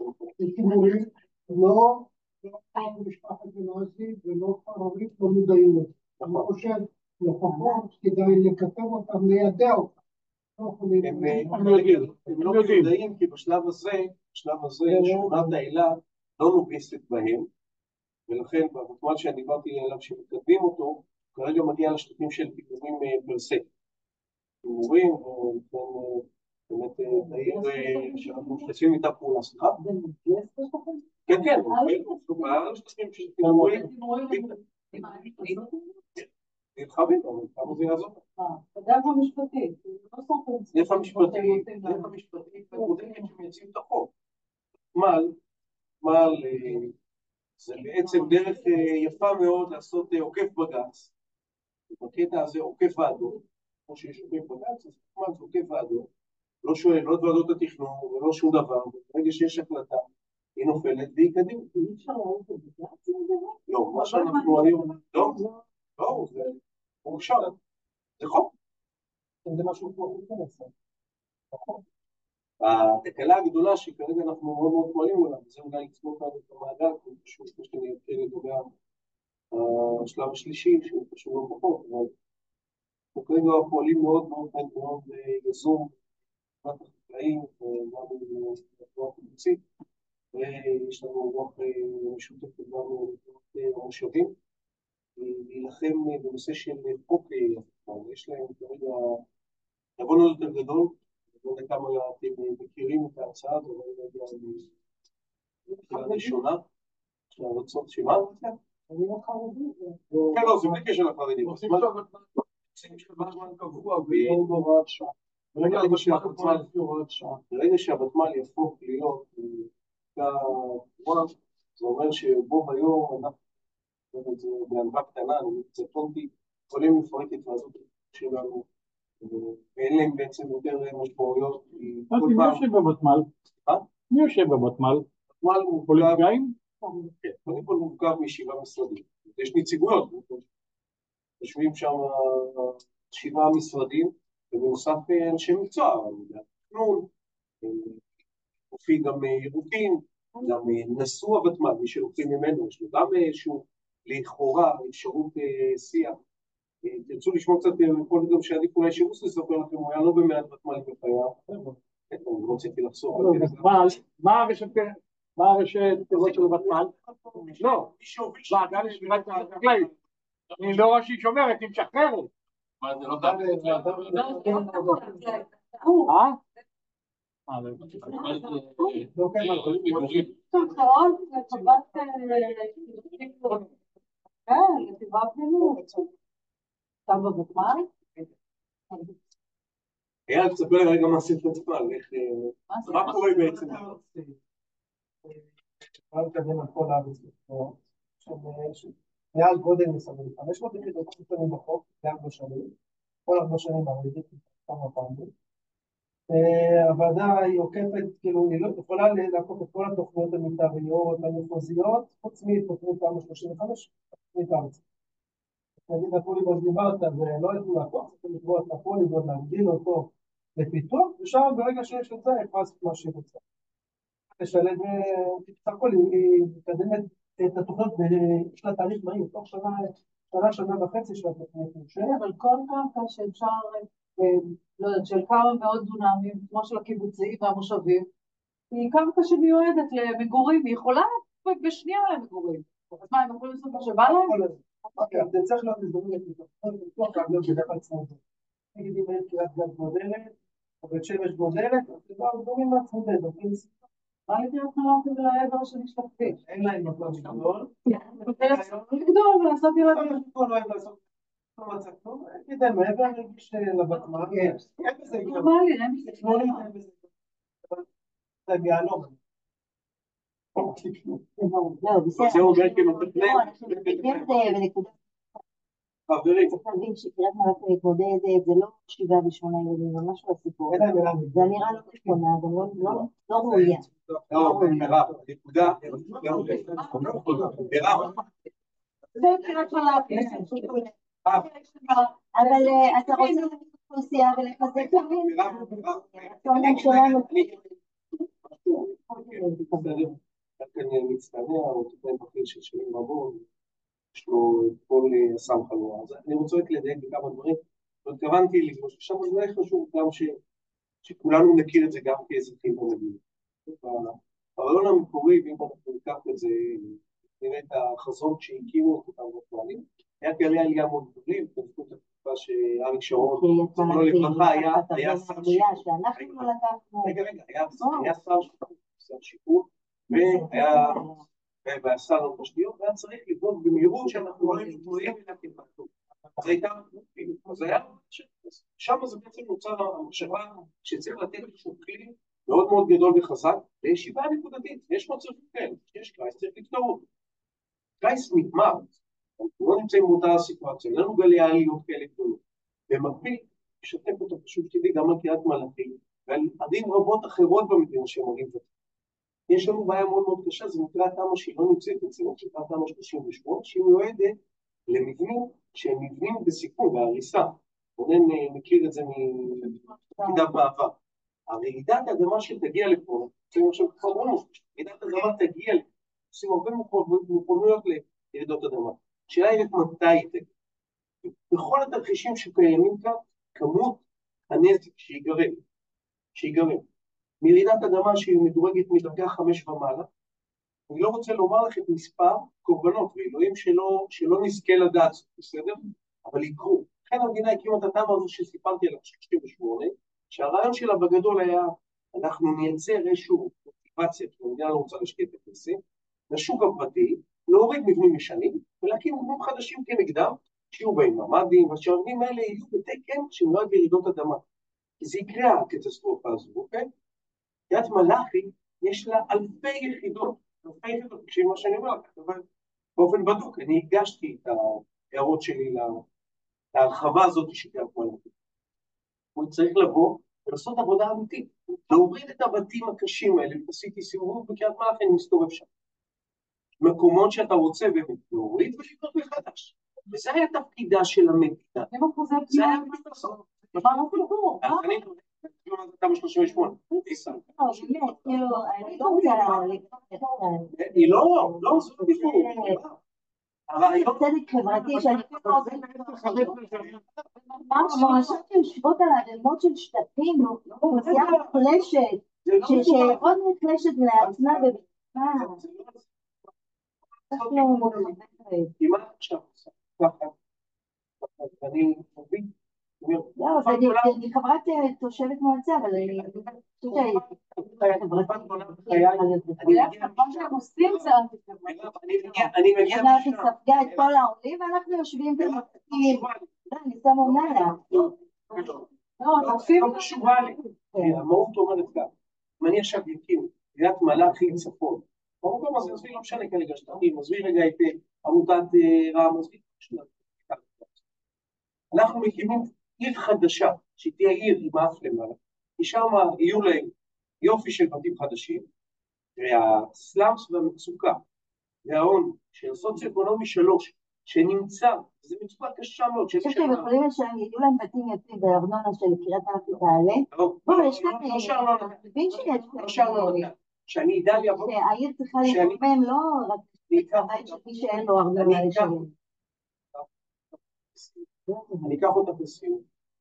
לא משפחת מנאסי ולא ערבית לא מודעים לזה. אני חושב לפחות כדאי לכתב אותם, לידע אותם. הם לא יודעים, כי בשלב הזה שכונת האילת לא נוגסת בהם, ולכן בוותמ"ל שאני דיברתי עליו שמקדמים אותו, כרגע מגיע לשטחים של פיגורים פרסה. פיגורים, ולכן באמת העיר שאנחנו משתתפים איתה פעולה, סליחה? כן, כן, לשטחים של פיגורים. נלחמים, אבל כמה זה יעזור? הדרך המשפטית, דרך המשפטית, שמייצאים את החוק. ותמ"ל זה בעצם דרך יפה מאוד לעשות עוקף בג"ץ. בקטע הזה עוקף ועדות, כמו שיש עוקף בג"ץ, אז ותמ"ל זה עוקף ועדות, לא שואל, לא את ועדות התכנון ולא שום דבר, ברגע שיש החלטה, היא נופלת והיא קדימה. אי אפשר לעלות את בג"ץ? לא, מה שאנחנו היום, לא, זה אפשר, זה חוק. זה משהו כמו חוק. התקלה הגדולה שכרגע אנחנו מאוד מאוד פועלים עליו, וזה אולי לצפות כאן את המעגל, כי פשוט כמו שאני אתקן לגבי השלב השלישי, שהוא פשוט לא פחות, אבל אנחנו כרגע פועלים מאוד מאוד מאוד יזום, מבחינת החקלאים וגם בתנועה הקיבוצית, ויש לנו רוח משותפת גם לתנועת המושבים, להילחם בנושא של חוק, יש להם כרגע יבוא לא יותר גדול, לא יודע כמה אתם מכירים את ההצעה, אבל אני לא יודע מבחינה ראשונה, שהרצות שמה? אני לא חרדי. כן, לא, זה בלי קשר לחרדים. עושים שבזמן קבוע ועוד הוראת שעה. ברגע שהוותמ"ל יהפוך להיות קבוע, זה אומר שבו ביום אנחנו, זה בענווה קטנה, אני מצטונתי, יכולים לפרק את ועדות שלנו, ואין להם בעצם יותר משמעויות. מי יושב בוותמ"ל? מי יושב בוותמ"ל? פוליטיקאים? כן, קודם כל מורכב משבעה משרדים. יש נציגויות, יושבים שם 7 משרדים, ובנוסף אנשי מקצוע, תכנון, מופיע גם ירוקים, גם נשוא הוותמ"ל, מי שלוקחים ממנו, יש לו גם איזשהו לכאורה אפשרות שיח. תרצו לשמוע קצת, יכול להיות גם שעדיף אולי שירוס לספר לכם, הוא היה לא במעט ותמ"ל בחייו, אני לא רציתי לחשוף. מה הראשי תיבות של ותמ"ל? לא, ועדה לשמירת החקלאית. אני לא רואה שהיא שומרת, היא משחררת. מה זה לא אתה בוותמ"ל? אייל, תספר לי רגע מה עשית בוותמ"ל, מה קורה בעצם? אפשר לקדם על כל הארץ, מעל גודל מסביב, 500 יחידות שנים בחוק, ל4 שנים, כל 4 שנים הרביעית כמה פעמים. הוועדה היא עוקפת, כאילו, היא לא יכולה לעקוף את כל התוכניות המתאריות, המחוזיות, חוץ מתוכנית תמ"א 35, תוכנית ארצית. נגיד הפוליגון דיברת, זה לא יכולו לעקוף, צריך לקבוע את הפוליגון, להגדיל אותו לפיתוח, ושם ברגע שיש את זה, יכולה לעשות מה שהיא רוצה. לשלב, בסך הכל היא מקדמת את התוכניות, יש לה תהליך מהיר, תוך שנה וחצי של התוכנית מושלת. אבל כל קרקע שאפשר, לא יודעת, של כמה מאות דונמים, כמו של הקיבוצים והמושבים, היא קרקע שמיועדת למגורים, היא יכולה בשנייה למגורים. אז מה, הם יכולים לעשות מה שבא להם? זה צריך להיות אזורים לפיתוח, להגלות בדרך כלל צמודים. נגיד אם אין קריית גת גודלת, או בית שמש גודלת, אז זה אזורים מהצמודים, מה הייתי רק מלאכת לעבר שנשתפתי? אין להם מקום גדול. לגדול ולעשות ילדים. כל אוהב לעשות מצב טוב, כדאי, מעבר רגיש לוותמ"ל, אין בזה יקרה. נורמלי, אין בזה יקרה. זה מיהלום. זה אומר כאילו חברים. צריך להבין שקריית מלאכי מתמודדת, זה לא 7 ו8 ילדים, ממש לא סיפור. זה נראה לא נכונה, זה לא ראויה. לא, מירב, נקודה. מירב. זה קריית מלאכי. אבל אתה רוצה אוכלוסייה ולחזק תמיד. התואנות שלנו. רק אני מצטער, או תקיים בכיר של שנים רבות, יש לו את כל הסם חלואה. אז אני רוצה רק לדייק בכמה דברים, והתכוונתי לפגוש שם, זה לא חשוב גם שכולנו נכיר את זה גם כאזרחים במדינה. הרעיון המקורי, ואם אנחנו ניקח את זה, נראה את החזון שהקימו את אותם רפואלים, היה גלי עלייה מאוד גדולים, בזכות התקופה שאריק שרון, זכרונו לברכה, היה שר שיכון. רגע, היה שר שיכון, והיה שר התשתיות, והיה צריך לבנות במהירות שאנחנו לא היינו תלויים אליה כמעטות. אז הייתה, אז היה, שם זה בעצם נוצר המחשבה שצריך לתת איזשהו כלי מאוד מאוד גדול וחזק לישיבה נקודתית. יש מצבים כאלה, יש קרייס, צריך לפתור אותו. קרייס נגמר, אנחנו לא נמצאים באותה סיטואציה, אין לנו גלי העליות כאלה גדולות. במקביל, משתף אותו פשוט כדי גם על קריית מלאכי, ועל ערים רבות אחרות במדינה שהם ערים ותיקים. יש לנו בעיה מאוד מאוד קשה, זה נקרא תמ"א שהיא לא נמצאת אצלנו, שנקרא תמ"א 38, שהיא מיועדת למבנים שהם מבנים בסיכון, בהריסה. רונן מכיר את זה מתפקידיו בעבר. הרעידת האדמה שתגיע לפה, עושים עכשיו כפרונו, רעידת האדמה תגיע לפה, עושים הרבה מוכנויות לרעידות אדמה. השאלה היא מתי היא תגיע. בכל התרחישים שקיימים כאן, כמות הנזק שיגרם. מרעידת אדמה שהיא מדורגת מדרגה 5 ומעלה, אני לא רוצה לומר לך את מספר קורבנות, ואלוהים שלא נזכה לדעת, בסדר? אבל יקרו. לכן המדינה הקימה את התמ"א הזו שסיפרתי עליו 38, שהרעיון שלה בגדול היה, אנחנו נייצר איזשהו מוטיבציה, כי המדינה לא רוצה להשקיע את הכסף, לשוק הפרטי, להוריד מבנים ישנים, ולהקים מבנים חדשים כנגדם, שיהיו בהם ממ"דים, והשהמבנים האלה יהיו בתקן שמיועד לרעידות אדמה. כי זה יקרה הקטסטרופה הזו, אוקיי? קריית מלאכי יש לה אלפי יחידות, תקשיב מה שאני אומר, אבל באופן בדוק, אני הגשתי את ההערות שלי להרחבה הזאת של קריית מלאכי. הוא צריך לבוא ולעשות עבודה אמיתית, להוריד את הבתים הקשים האלה, עשיתי סיבוב בקריית מלאכי, אני מסתובב שם. מקומות שאתה רוצה באמת להוריד ולבנות מחדש. וזה היה תפקידה של המדינה. זה היה בסוף. תמ"א 38. היא לא, זה לא דיבור. צדק חברתי שאני המועצות שיושבות על האדמות של שטחים, אוכלוסייה מוחלשת, שעוד מוחלשת לעצמה ובצמה. כמעט עכשיו, ככה, אני מבין. לא, אני חברת תושבת מועצה, אבל אני חושבת אני ספגה את כל העולים ואנחנו יושבים ומסתכלים. אני שמה עונה לא קשורה לי. המהות אומרת כך, אם אני עכשיו יקים קריית מלאכי צפון, במקום הזה עזבי לא משנה כרגע שטחים, עזבי רגע את עמותת רעם, עזבי אנחנו מקימים עיר חדשה, שתהיה עיר עם אף למעלה, כי שם יהיו להם יופי של בתים חדשים, והסלאמס והמצוקה, והעוני של סוציו-אקונומי 3, שנמצא, זו מצוקה קשה מאוד, שהם יכולים לשלם, ידעו להם בתים יפים בארנונה של קריית מלאכי תעלה, בואו, יש כאן, שאני אדע לי עבור, שהעיר צריכה להתרומם, לא רק מי שאין לו ארנונה לשלם. אני אקח אותך לסיום.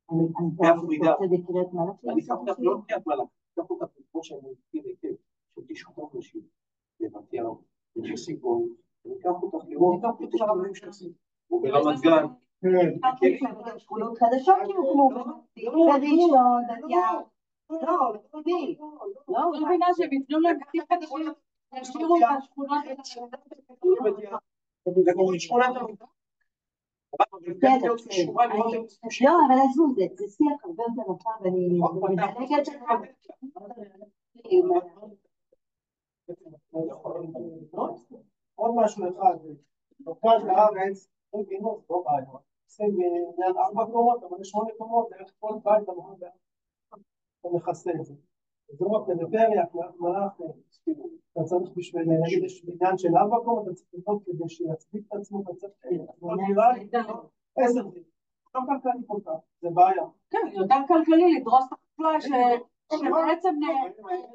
אני אקח אותך לא קריית מלאכי, אקח אותך כמו שאני מכיר היטב, של 9 אנשים, בבת ים, בג'סיקון, אני אקח אותך לראות את השכונות שעשינו, וברמת גן. שכונות חדשות שהוקמו, בראשון, בת ים. לא, אני מבינה שהם יתנו להם בתים חדשים, ישאירו את השכונות. לקחו את שכונת המדינה. לא, אבל עזבו, זה שיח הרבה יותר רחב, ואני מדלגת את עוד משהו אחד, מרכז הארץ, אין גינות, לא בעיה. עושים מעל 4 קומות, אבל 8 קומות, דרך כל בית המחור בעיה. אתה מכסה את זה. זה לא פריפריה, מלאכי, אתה צריך בשביל, נגיד, יש בניין של 4 קומות, אתה צריך לבנות כדי שיצדיק את עצמו, אתה צריך 10 דברים. לא כלכלי כל כך, זה בעיה. כן, יותר כלכלי לדרוס את החקלאי שבעצם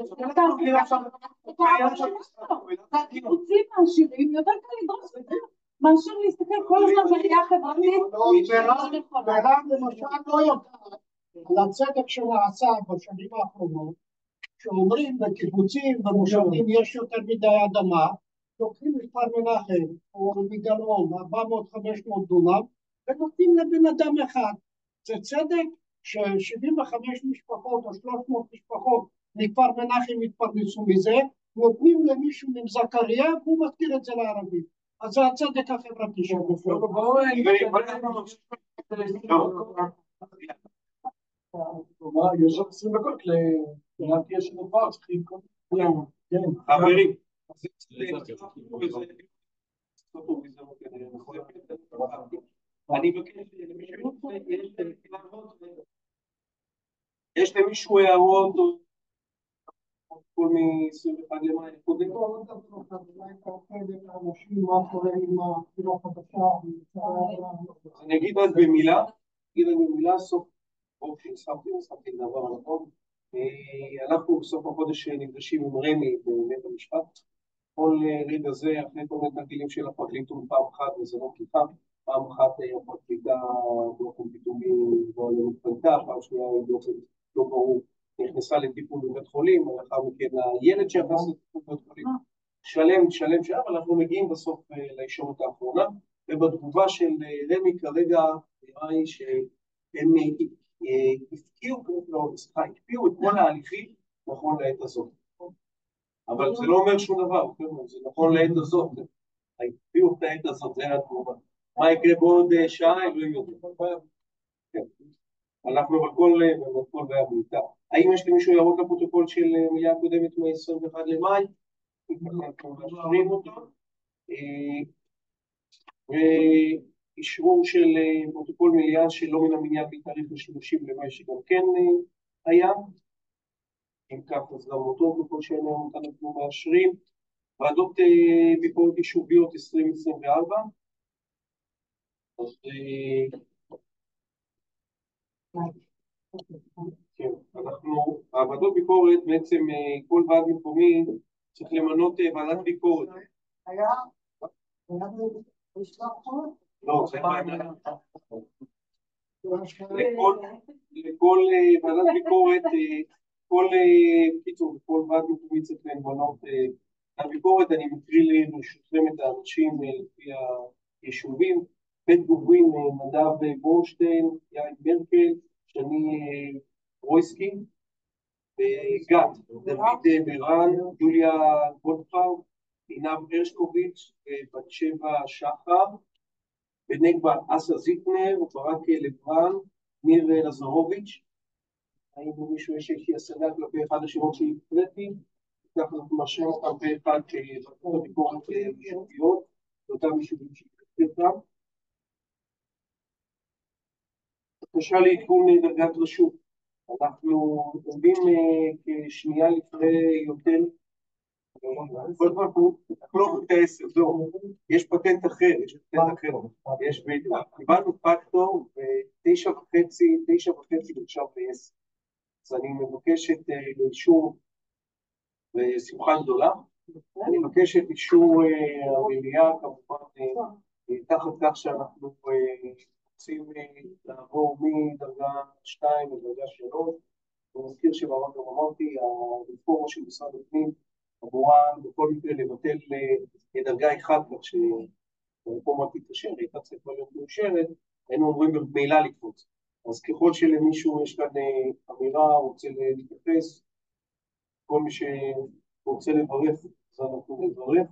הקיבוצים העשירים יותר קל לדרוס את זה. משהו להסתכל כל הזמן בראייה חברתית. מירב למשל לא יודעת על הצדק שנעשה בשנים האחרונות, שאומרים בקיבוצים, במושבים יש יותר מדי אדמה, לוקחים מספר מנחם או מגלאון 400-500 דונם ונותנים לבן אדם אחד. זה צדק ש75 משפחות או 300 משפחות מכפר מנחם התפרנסו מזה, נותנים למישהו מן זכריה והוא מזכיר את זה לערבים. אז זה הצדק החברתי שלנו. יש עוד 20 דקות לעניין יש לנו כבר, צריכים חברים, אני מבקש, יש למישהו הערות או כל מ-21 למאי קודם? אני אגיד אז במילה, סוף שמתי דבר נכון. אנחנו בסוף החודש נפגשים עם רמי בבית המשפט. כל רגע זה, אחרי כל מיני תרגילים של הפרקליטות פעם אחת, וזה לא כיפה, פעם אחת הפרקליטה באופן פתאומי לא התפנתה, פעם שנייה באופן לא ברור נכנסה לטיפול בבית חולים, ולאחר מכן הילד שנכנס לטיפול בבית חולים, שלם שם, אבל אנחנו מגיעים בסוף לישורת האחרונה, ובתגובה של רמי כרגע נראה לי שהם הקפיאו את כל ההליכים נכון לעת הזאת. אבל זה לא אומר שום דבר, זה נכון לעת הזאת, הקפיאו את העת הזאת, זה התגובה. מה יקרה בעוד שעה, אלוהים יודע. אנחנו בכל בעיה מיותר. האם יש למישהו הערות לפרוטוקול של מליאה הקודמת מ-21 למאי? אנחנו מאשרים אותו. ואישרור של פרוטוקול מליאה שלא מן המניין מתאריך ל-30 למאי שגם כן היה. אם כך, אז גם אותו בכל שאלה אנחנו מאשרים. ועדות ביקורת יישוביות 2024. אז כן, ועדות ביקורת בעצם כל ועד מקומי צריך למנות ועדת ביקורת. לא, זה לכל ועדת ביקורת, כל ועד מקומי צריך למנות ועדת ביקורת. אני מקריא לרשותכם את האנשים לפי היישובים: בית גוברין נדב בורשטיין, יאיר מרקל, שני רויסקי, גת דוד ברן, יוליה גולדפאר, עינב הרשקוביץ', בת שבע שחר, בנגבה אסה זיטנר, ברק לברן, ניר לזרוביץ'. האם למישהו יש איזושהי השגה כלפי אחד השמות שהקראתי? כך אנחנו מאשרים אותם באחד שבחור הביקורת יישוביות, לאותם יישובים שהקראתי אותם. בקשה לעדכון דרגת רשות. אנחנו עומדים כשנייה לפני יותר, כל פעם אנחנו יש פטנט אחר, קיבלנו פקטור ב-9:30 עכשיו ב-10. אז אני מבקש את אישור בשמחה גדולה, אני מבקש את אישור המליאה כמובן תחת כך שאנחנו רוצים לעבור מדרגה 2 לדרגה 3. אני מזכיר שבעבר גם אמרתי, הרפורמה של משרד הפנים אמורה בכל מקרה לבטל דרגה 1, כך שהרפורמה תתקשר, הייתה צריכה להיות מאושרת, היינו אומרים במילא לקפוץ. אז ככל שלמישהו יש כאן אמירה, רוצה להתייחס, כל מי שרוצה לברך, אז אנחנו נברך.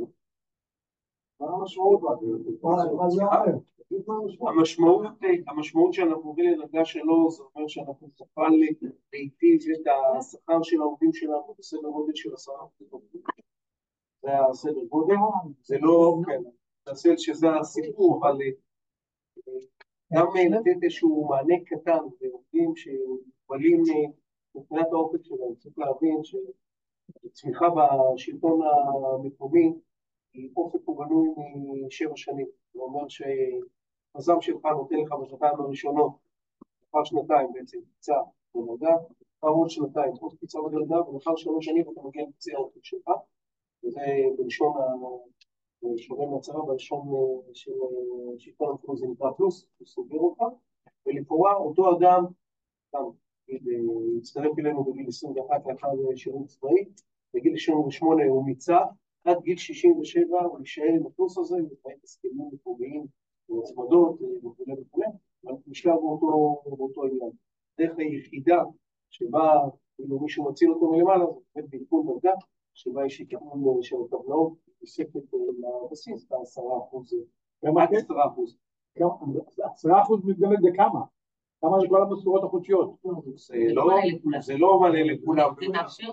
המשמעות שאנחנו עוברים לדרגה שלו, זה אומר שאנחנו נוכל להיטיב את השכר של העובדים שלנו בסדר גודל של 10%. זה הסדר גודל, זה לא, כן, נעשה שזה הסיפור, אבל גם לתת איזשהו מענה קטן לעובדים שמוגבלים מבחינת האופק שלהם. צריך להבין שצמיחה בשלטון המקומי היא אופק ובנוי מ7 שנים. זה אומר שהזם שלך נותן לך בשנתיים הראשונות, לאחר שנתיים בעצם פיצה בדרגה, לאחר עוד שנתיים עוד פיצה בדרגה, ולאחר 3 שנים אתה מגיע לקצה האופק שלך, וזה בלשון שונה מהצהרה בלשון של שלטון המקומי, זה נקרא פלוס, הוא סוגר אותה, ולכאורה אותו אדם, גם הצטרף אלינו בגיל 21 לאחר שירות צבאי, בגיל 28 הוא מיצה, עד גיל 67 הוא יישאר עם הפלוס הזה, מבחינת הסכמים מקומיים, הצמדות וכו' וכו', אבל נשאר באותו עניין. דרך היחידה שבה מישהו מציל אותו מלמעלה, זה באמת בעדכון דרגה, שבה יש עיקרון של הטבלאות, תוספת לבסיס ב10%, רק 10%. 10% מתגמד בכמה? כמה זה כל המשכורות החודשיות? זה לא מלא לכולם. זה מאפשר,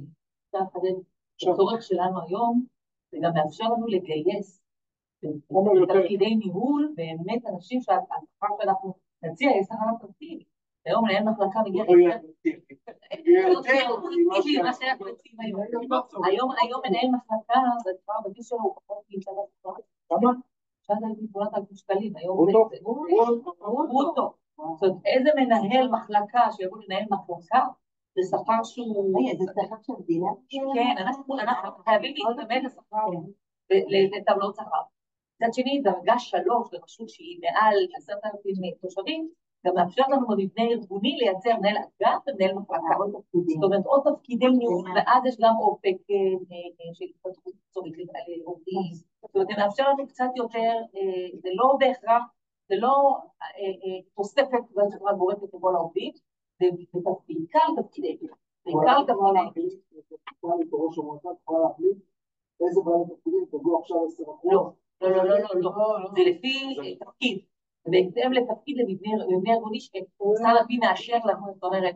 הצורך שלנו היום, זה גם מאפשר לנו לגייס בתפקידי ניהול, באמת אנשים שהשכר שאנחנו נציע יש שכר אטרקטיבי. היום מנהל מחלקה מגיע היום מנהל מחלקה, זה כבר בגיל שלו הוא פחות נמצא בשכר. כמה? 9,800 שקלים, היום זה ברוטו. זאת אומרת, איזה מנהל מחלקה שיבוא לנהל מחלקה, זה שכר שהוא... זה שכר של מדינה? כן, אנחנו חייבים להתאמן לשכר, לטבלאות שכר. מצד שני, דרגה 3 לרשות שהיא מעל 10,000 תושבים, גם מאפשר לנו במבנה ארגוני לייצר מנהל אגף ומנהל מחלקה. זאת אומרת, עוד תפקידי ניהול, ואז יש גם אופק של התפתחות מקצועית לעובדים. זאת אומרת, זה מאפשר לנו קצת יותר, זה לא בהכרח, זה לא תוספת בצורה גורפת לכל העובדים, זה בעיקר תפקידי. בעיקר תפקידי. ראש המועצה יכולה להחליט איזה בעלי תפקידים תבוא עכשיו 10%? לא, זה לפי תפקיד. בהתאם לתפקיד למבנה ארגוני ששר הפנים מאשר לנו, זאת אומרת,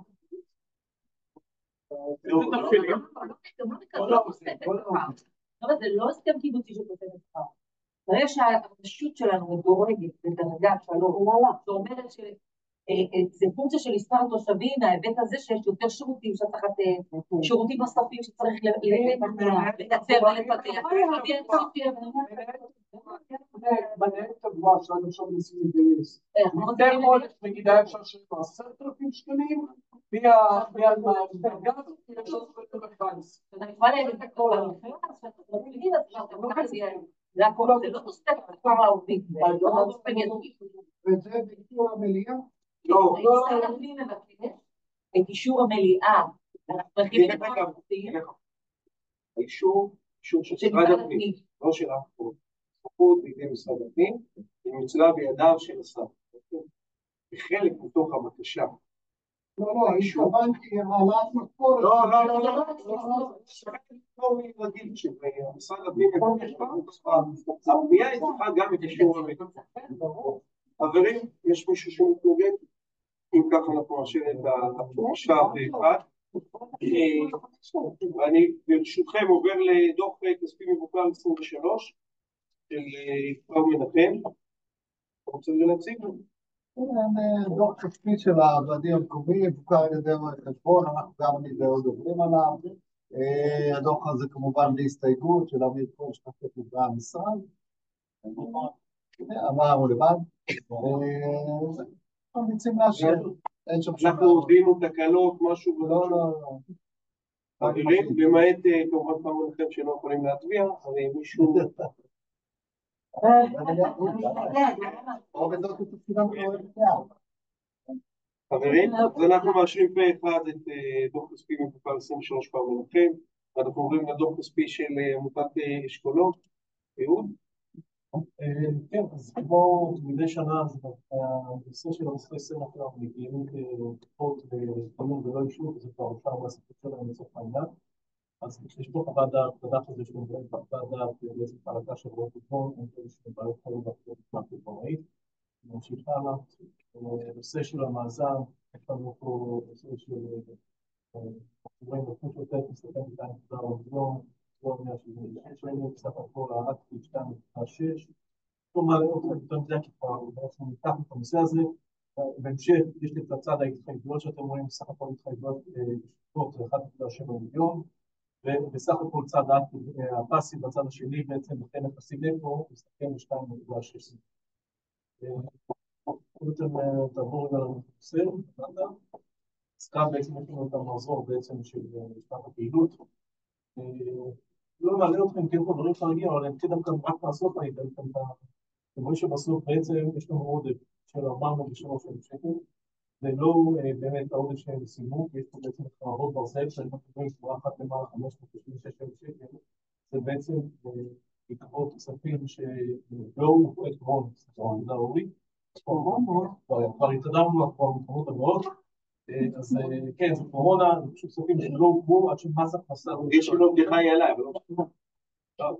זה לא הסכם קיבוצי של תוספת שכר. ברגע שהרשות שלנו מדורגת בדרגה 3, זאת אומרת שזה פונקציה של מספר התושבים, מההיבט הזה שיש יותר שירותים שצריך לתת, שירותים נוספים שצריך לקצר ולפתח. מנהלת הגבוהה שלנו עכשיו ניסים לגייס. יותר חודש בגידה אפשר שלנו 10,000 שקלים, מהדרגה הזאת יש עוד יותר בקלס. אני יכולה להגיד את הכל, זה הכל, זה לא תוספת כבר לעובדים, זה לא באופן ידעי. וזה באישור המליאה? לא. משרד הפנים מבקש את אישור המליאה. אנחנו מכינים את כל העובדים. האישור של משרד הפנים, לא של אף אחד. סמכות בידי משרד הפנים, היא נמצאה בידיו של השר. כחלק מתוך הבקשה. לא, התכוונתי העלאת משכורת. לא רגיל שמשרד הפנים מבקש הפנייה היא צריכה גם את אישור המליאה. חברים, יש מישהו שמתנגד? אם ככה אנחנו נשאיר את הבקשה באחד. ואני ברשותכם עובר לדוח כספי מבוקר 23 של כפר מנחם. אתה רוצה להציג? דוח כספי של הוועדים המקומי, מבוקר על ידי רואה חשבון, אנחנו גם אני ועוד עוברים עליו. הדוח הזה כמובן בהסתייגות של אמיר כהן שתחת לברי המשרד. אמרנו לבד. ממליצים לאשר. אנחנו עובדים תקלות, משהו... לא. חברים, למעט כמובן כמה מכם שלא יכולים להצביע, הרי מישהו... חברים, אז אנחנו מאשרים פה אחד את דוח כספי מבוקר 23 כפר מנחם, אנחנו עוברים לדוח כספי של עמותת אשכולות, יהוד. כן, אז כמו מדי שנה, הנושא של המסחרי סמך אנחנו מגיעים כתפות ותמון ולא אישור, וזה כבר אושר מהספק שלנו לצורך העניין. אז יש פה חוות דעת, בדף הזה שלנו חוות דעת בעצם חלקה של רואה חשבון, אני חושב שיש בעיות חיים בפרק חשבונאית. נמשיך הלאה, נושא של המאזן, יש לנו פה נושא של רואים בפרוש יותר, מסתכל איתנו כבר מיליון, לא 176 אלף, סך הכל עד 2.6. כלומר, יותר מדויק כבר, אנחנו ניקח את הנושא הזה, בהמשך יש את הצד ההתחייבויות שאתם רואים, סך הכל התחייבויות בשוטות זה 1.7 מיליון, ובסך הכל צד הפסי בצד השני בעצם לכן הפסים לפה, מסתכל ב-2.6. בעצם תעבור רגע לנושא, אז כאן בעצם יש לנו את המחזור בעצם של שנת הפעילות. לא מעלה אתכם כן פה דברים חריגים, אבל אני אתחיל דווקא רק מהסוף, אני אתן לכם את ה... אתם רואים שבסוף בעצם יש לנו עודף של 403,000 שקל, זה לא באמת העודף שהם סיימו, יש פה בעצם את חרבות ברזל, שאני מקווים שורה אחת למעלה 536,000 שקל, זה בעצם בעקבות כספים שלא הובאו את קורונה, זה אורי, כבר התקדמנו כבר במקומות הבאות, אז כן, זה קורונה, זה פשוט כספים שלא הובאו עד שמס הכנסה. יש שלא בדיחה היא עליי, אבל לא.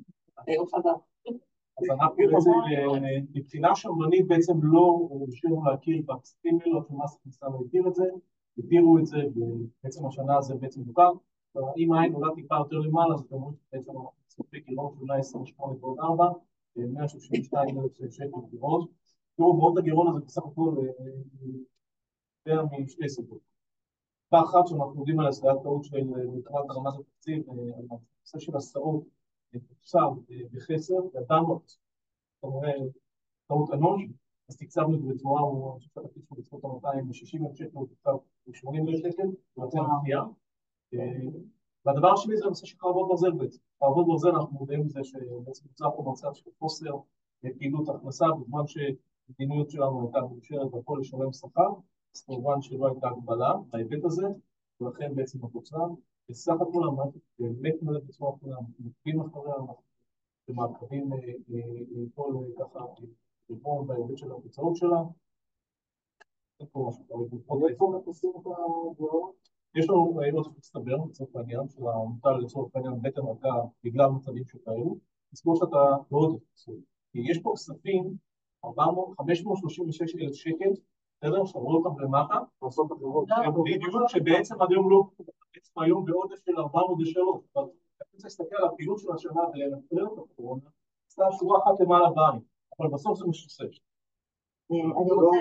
אז אנחנו בעצם, מבחינה שמרנית בעצם לא אפשרנו להכיר בכספים האלה, שמס הכנסה לא הכיר את זה, הכירו את זה, ובעצם השנה זה בעצם מוכר. אם העין עולה טיפה יותר למעלה, אז אתם רואים שבעצם אנחנו צופי גירעון של 128 ועוד 4, 132,000 שקל גירעון. תראו, בעוד הגירעון הזה בסך הכל יותר משתי סיבות. אחת שאנחנו יודעים על הסדרת טעות של מבחינת הרמת התקציב, הנושא של הסעות, תוצר בחסר, וידענו, זאת אומרת, טעות אנוש, אז תקצבנו את זה בצורה, אני חושב שהתקציב בצפות ה-260,000 שקל, הוא תקצב ב-80,000 שקל, ויוצא מפתיעה. והדבר השני זה הנושא של חרבות ברזל בעצם. חרבות ברזל אנחנו מודעים לזה שבעצם נוצר פה מצב של חוסר פעילות הכנסה, בזמן שמדיניות שלנו הייתה מאושרת והכל לשלם שכר, אז כמובן שלא הייתה הגבלה בהיבט הזה, ולכן בעצם התוצאה, בסך הכל המערכת באמת מולדת בצורה כולה, מוקדים אחריה, ומעקבים כל ככה רבעון בהיבט של התוצאות שלה. יש לנו עוד מצטבר, לצורך העניין, של המוטל לצורך העניין בית המרקע בגלל מצבים שכאלו, לסבור שאתה לא עוד תפסול. כי יש פה כספים, 536,000 שקל, בסדר? שאתה רואה אותם למטה, לעשות אחרות, בדיוק שבעצם עד היום לא, בעצם היום בעודף של 403, אבל אני רוצה להסתכל על הפעילות של השנה ולנטרל את הקורונה, סתם שורה אחת למעלה בעין, אבל בסוף זה משוסס. אני רוצה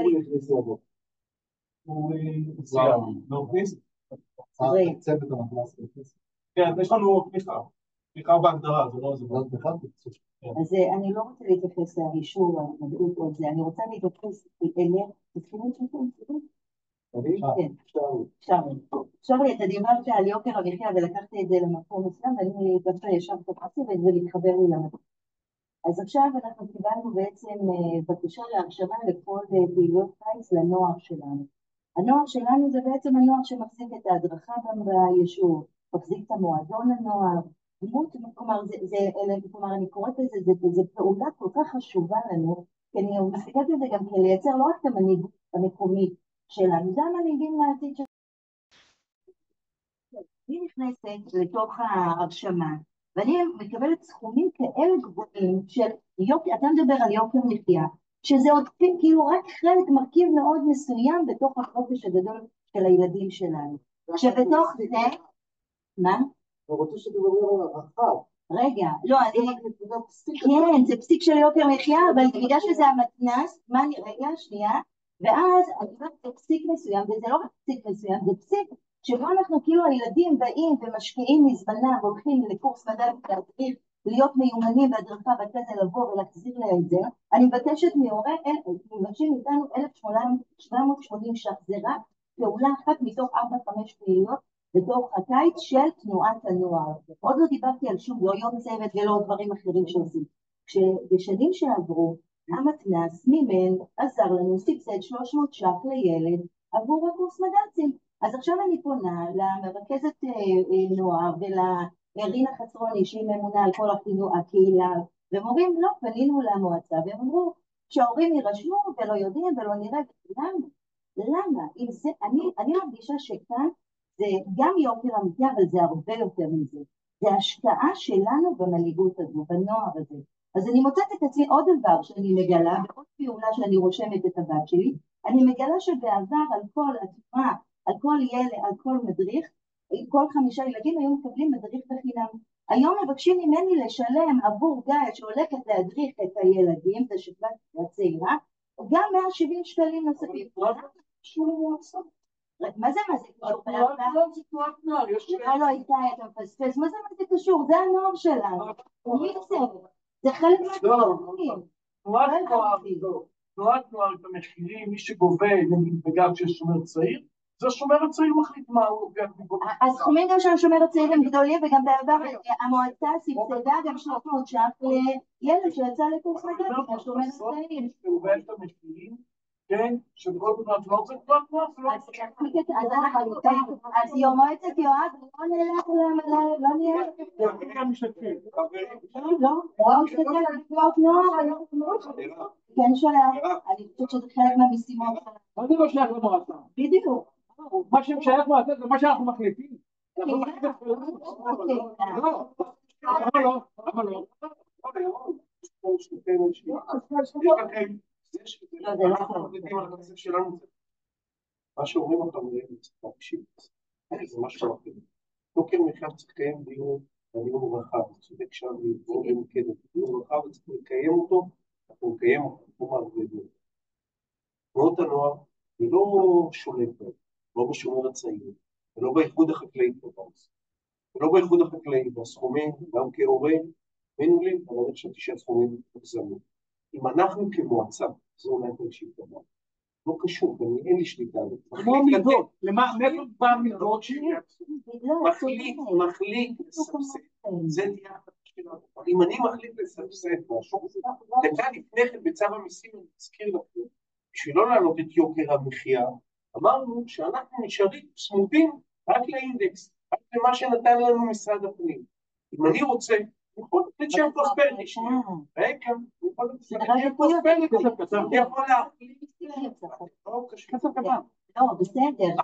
הוא הציע, לא כניס? צוות המחלס בכסף. כן, יש לנו תמיכה בהגדרה, זה לא איזה בכלל. אז אני לא רוצה להתייחס לאישור, המדעות או זה, אני רוצה להתייחס אליה, תזכירים שאתם? כן, שרי, אתה דיברת על יוקר המחיה ולקחתי את זה למקום מסוים, ואני דווקא ישר תפסתי וזה להתחבר לי למקום. אז עכשיו אנחנו קיבלנו בעצם בקשה להרשמה לכל פעילות קיץ לנוער שלנו. הנוער שלנו זה בעצם הנוער שמחזיק את ההדרכה גם ביישוב, מחזיק את המועדון הנוער, כלומר, אני קוראת לזה, זה פעולה כל כך חשובה לנו, כי אני מסתכלת על זה גם כלייצר לא רק את המנהיגות המקומית שלנו, זה המנהיגים לעתיד שלנו. אני נכנסת לתוך ההרשמה, ואני מקבלת סכומים כאלה גבוהים של יוקר, אתה מדבר על יוקר מחיה, שזה עוד כאילו רק חלק מרכיב מאוד מסוים בתוך החופש הגדול של הילדים שלנו. שבתוך זה, מה? אני רוצה שתדברי על הרחב. רגע, לא, כן, זה פסיק של יוקר מחיה, אבל בגלל שזה המתנ"ס, רגע, שנייה, ואז זה פסיק מסוים, וזה לא רק פסיק מסוים, זה פסיק שבו אנחנו כאילו הילדים באים ומשקיעים מזמנם, והולכים לקורס מדע ותדריך, להיות מיומנים בהדרכה ואחרי זה לבוא ולהחזיר להם את זה. אני מבקשת מהורה, מבקשים איתנו 1,780 ש"ח, זה רק פעולה אחת מתוך 4-5 פעילויות בתוך הקיץ של תנועת הנוער. עוד לא דיברתי על שום, לא יום צוות ולא דברים אחרים שעושים. כשבשנים שעברו, המתנ"ס מימן עזר לנו, סבסד 300 ש"ח לילד עבור הקורס מד"צים. אז עכשיו אני פונה למרכזת נוער ולרינה חצרוני שהיא ממונה על כל הקהילה, והם אומרים לא, פנינו למועצה והם אמרו שההורים יירשמו ולא יודעים ולא נראה. למה? אם זה, אני מרגישה שכאן זה גם יוקר המחיה, אבל זה הרבה יותר מזה. זה השקעה שלנו במנהיגות הזו, בנוער הזה. אז אני מוצאת את עצמי עוד דבר שאני מגלה, בעוד פעולה שאני רושמת את הבת שלי, אני מגלה שבעבר על כל התנועה, על כל ילד, על כל מדריך, כל 5 ילדים היו מקבלים מדריך בחינם. היום מבקשים ממני לשלם עבור גיא שהולכת להדריך את הילדים, זה שכבת הצעירה, גם 170 שקלים נוספים. מה זה קשור? זה תנועת נוער, יש לא איתי, אתה מפספס, מה זה קשור? זה הנוער שלנו. זה חלק מהתנועים. תנועת נוער את המחירים, מי שגובה בגלל שיש שומר צעיר, זה השומר הצעיר מחליט מה הוא לוקח מכל זה. הסכומים גם של השומר הצעיר הם גדולים, וגם בעבר המועצה סבסדה גם 300 ש"ח לילד שיצא לקורס מג"ד, השומר הצעיר. ובאמת את המחירים, כן, שבכל זאת לא רוצה כבר כבר, אז יום מועצת יואב, לא נלך לא נהיה. לא מסתכל על תביעות נוער, כן שולח, אני חושבת שזה חלק מהמשימות. מה זה לא שייך למועצה? בדיוק. מה שהם שייך למועצה זה מה שאנחנו מחליטים. למה לא? מה שאומרים אותם זה משהו אחר. יוקר מחיה צריך לקיים דיון רחב, צודק שם דיון ממוקד, דיון רחב וצריך לקיים אותו, אנחנו נקיים אותו, תנועות הנוער היא לא שולט בהם, לא בשומר הצעיר, ולא באיחוד החקלאי, ולא באיחוד החקלאי, והסכומים גם כהורה, מנולים, אבל אני חשבתי שהסכומים מוגזמים. אם אנחנו כמועצה, זה אולי תקשיב דבר, לא קשור, אין לי שליטה. כמו מלגות, מאיפה בא מלגות שיהיה? מחליט לסבסד, זה תהיה החלטה שלנו. אם אני מחליט לסבסד משהו, דקה לפני כן בצו המיסים, אני אזכיר לכם, בשביל לא לעלות את יוקר המחיה, אמרנו שאנחנו נשארים צמודים רק לאינדקס, רק למה שנתן לנו משרד הפנים. אם אני רוצה, אני יכול לתת שם פרוספריטי, רגע, אני יכול לתת שם פרוספריטי, אני יכול להחליט, כסף קטן. לא, בסדר.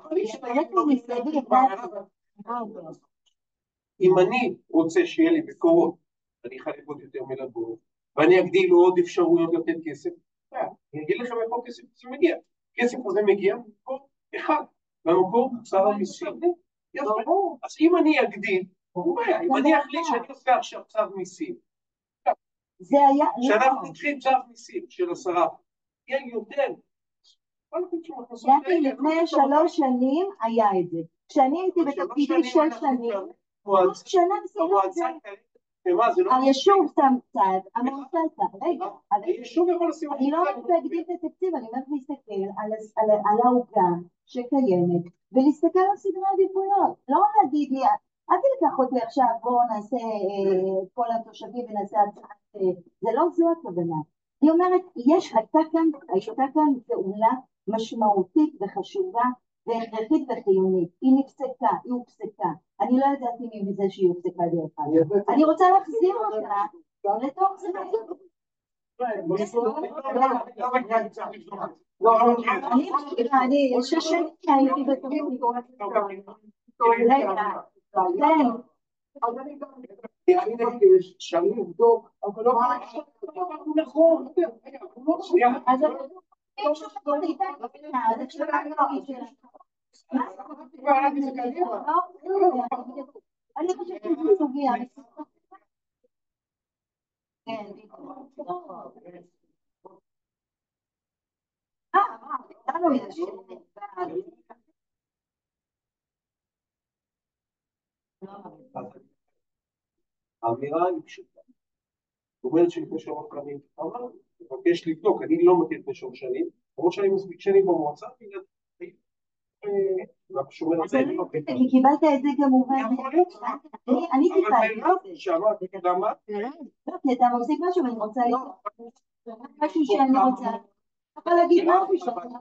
אם אני רוצה שיהיה לי בקורות, אני אחלק עוד יותר מלגות, ואני אגדיל עוד אפשרויות לתת כסף, אני אגיד לכם איפה כסף זה מגיע. כסף הזה מגיע ממקור אחד, במקור שר המיסים. אז אם אני אגדיל, אם אני אחליט שאני עושה עכשיו צו מיסים, שאנחנו נתחיל צו מיסים של 10, יהיה יותר. לפני 3 שנים היה את זה. כשאני הייתי בתפקידי 6 שנים, עוד שנה בסדר את זה. היישוב שם צד, המועצה שם, רגע, אני לא אומרת להגדיל את התקציב, אני אומרת להסתכל על העוגה שקיימת, ולהסתכל על סדרי עדיפויות, לא להגיד לי, אל תלקח אותי עכשיו, בואו נעשה את כל התושבים ונעשה הצעת, זה לא זו הכוונה. אני אומרת, הייתה כאן פעולה משמעותית וחשובה והכרחית וחיונית, היא נפסקה, היא הופסקה, אני לא ידעתי מזה שהיא הופסקה דרך אגב, אני רוצה להחזיר אותה לתוך זה. אני 6 שנים הייתי בתפקיד, אני מבקש שאני אבדוק, אבל לא נכון, אז אני חושבת שזה סוגיה. האמירה היא פשוטה. זאת אומרת שלפני 3 שנים, אני מבקש לבדוק, אני לא מכיר לפני 3 שנים, למרות שאני מספיק שנים במועצה, כי קיבלת את זה כמובן. אני קיבלתי את זה. כי אתה מוסיף משהו ואני רוצה משהו שאני רוצה. אתה יכול להגיד משהו שאני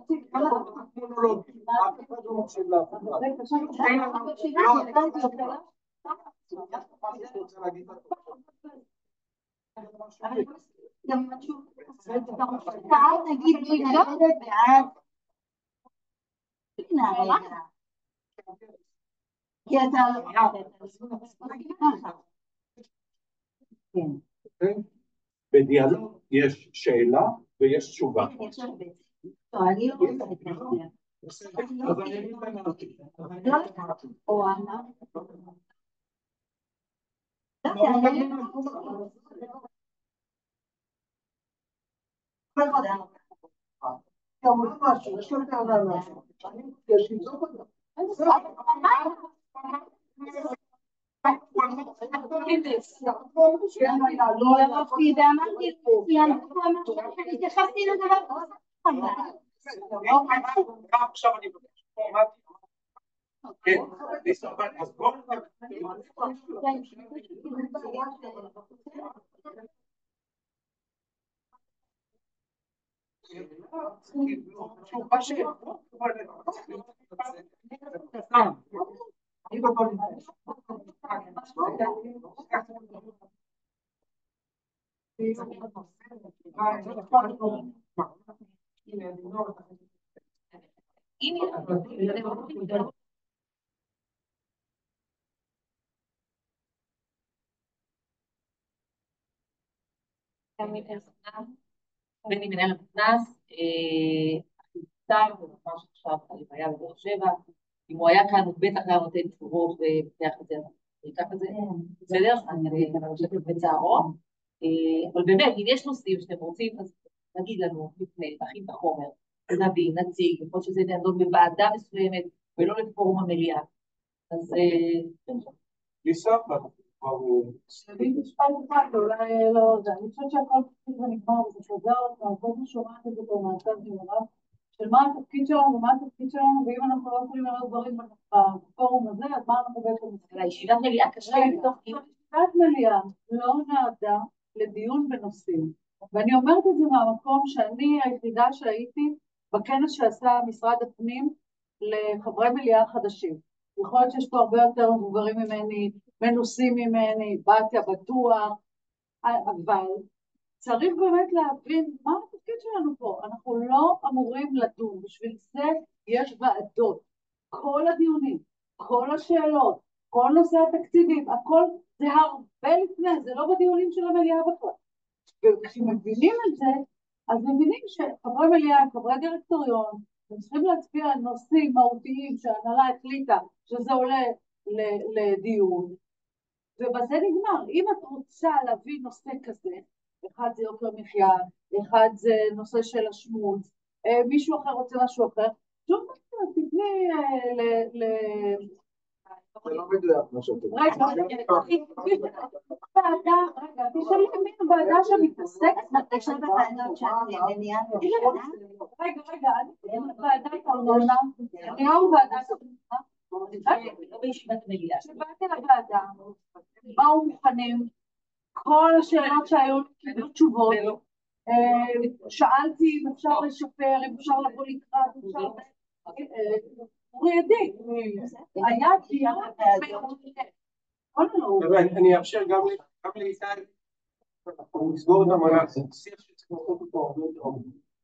גם משהו, נגיד מתנגדת בעד, כי אתה בדיאלוג יש שאלה ויש תשובה. אני לא רוצה את זה. או אנה. משהו, יש לו טענה משהו. יש לבדוק אותו. עכשיו אני מבקש, כן, אז בואו בין אם מנהל המתנ"ס, שר, ממש עכשיו, אם היה בבאר שבע, אם הוא היה כאן, הוא בטח היה נותן תשובות ופתח את זה, ייקח את זה, בסדר? אני חושבת בצערו, אבל באמת, אם יש נושאים שאתם רוצים, אז נגיד לנו, לפני, נכין את החומר, נביא, נציג, יכול שזה נדון בוועדה מסוימת, ולא לפורום המליאה. אז... ליסה, משפט אחד, אולי לא, אני חושבת שהכל תפקיד ונגמר, וזה חוזר אותנו, כל מה שומעת את זה פה מהצד ממרב, של מה התפקיד שלנו ומה התפקיד שלנו, ואם אנחנו לא יכולים לראות דברים בפורום הזה, אז מה אנחנו בעצם עושים? הישיבת מליאה קשה לתוך דיון. ישיבת מליאה לא נועדה לדיון בנושאים, ואני אומרת את זה מהמקום שאני היחידה שהייתי בכנס שעשה משרד הפנים לחברי מליאה חדשים. יכול להיות שיש פה הרבה יותר מבוגרים ממני, מנוסים ממני, בתיה בטוח, אבל צריך באמת להבין מה התפקיד שלנו פה. אנחנו לא אמורים לדון, בשביל זה יש ועדות. כל הדיונים, כל השאלות, כל נושא התקציבים, הכל זה הרבה לפני, זה לא בדיונים של המליאה בכלל. וכשמבינים את זה, אז מבינים שחברי מליאה, חברי דירקטוריון, הם צריכים להצביע על נושאים מהותיים שההנהלה החליטה שזה עולה לדיון, ובזה נגמר. אם את רוצה להביא נושא כזה, אחד זה יוקר מחיה, אחד זה נושא של השמוץ, מישהו אחר רוצה משהו אחר, שוב תתני זה לא מדויק מה שאתה אומר. רגע, תשאלי מי הוועדה שמתעסקת בקשה בוועדות של מניעה רגע, אני ועדת ארנונה, אני יום ועדת ארנונה, לא בישיבת מליאה. שבאתי לוועדה, באו מוכנים, כל השאלות שהיו קיבלו תשובות, שאלתי אם אפשר לשפר, אם אפשר לבוא לקראת, אפשר... ריאדי, היה דיון אני אאפשר גם לאיתי, אנחנו נסגור את המעלה, זה שיח שצריך לעשות אותו הרבה יותר עמוק.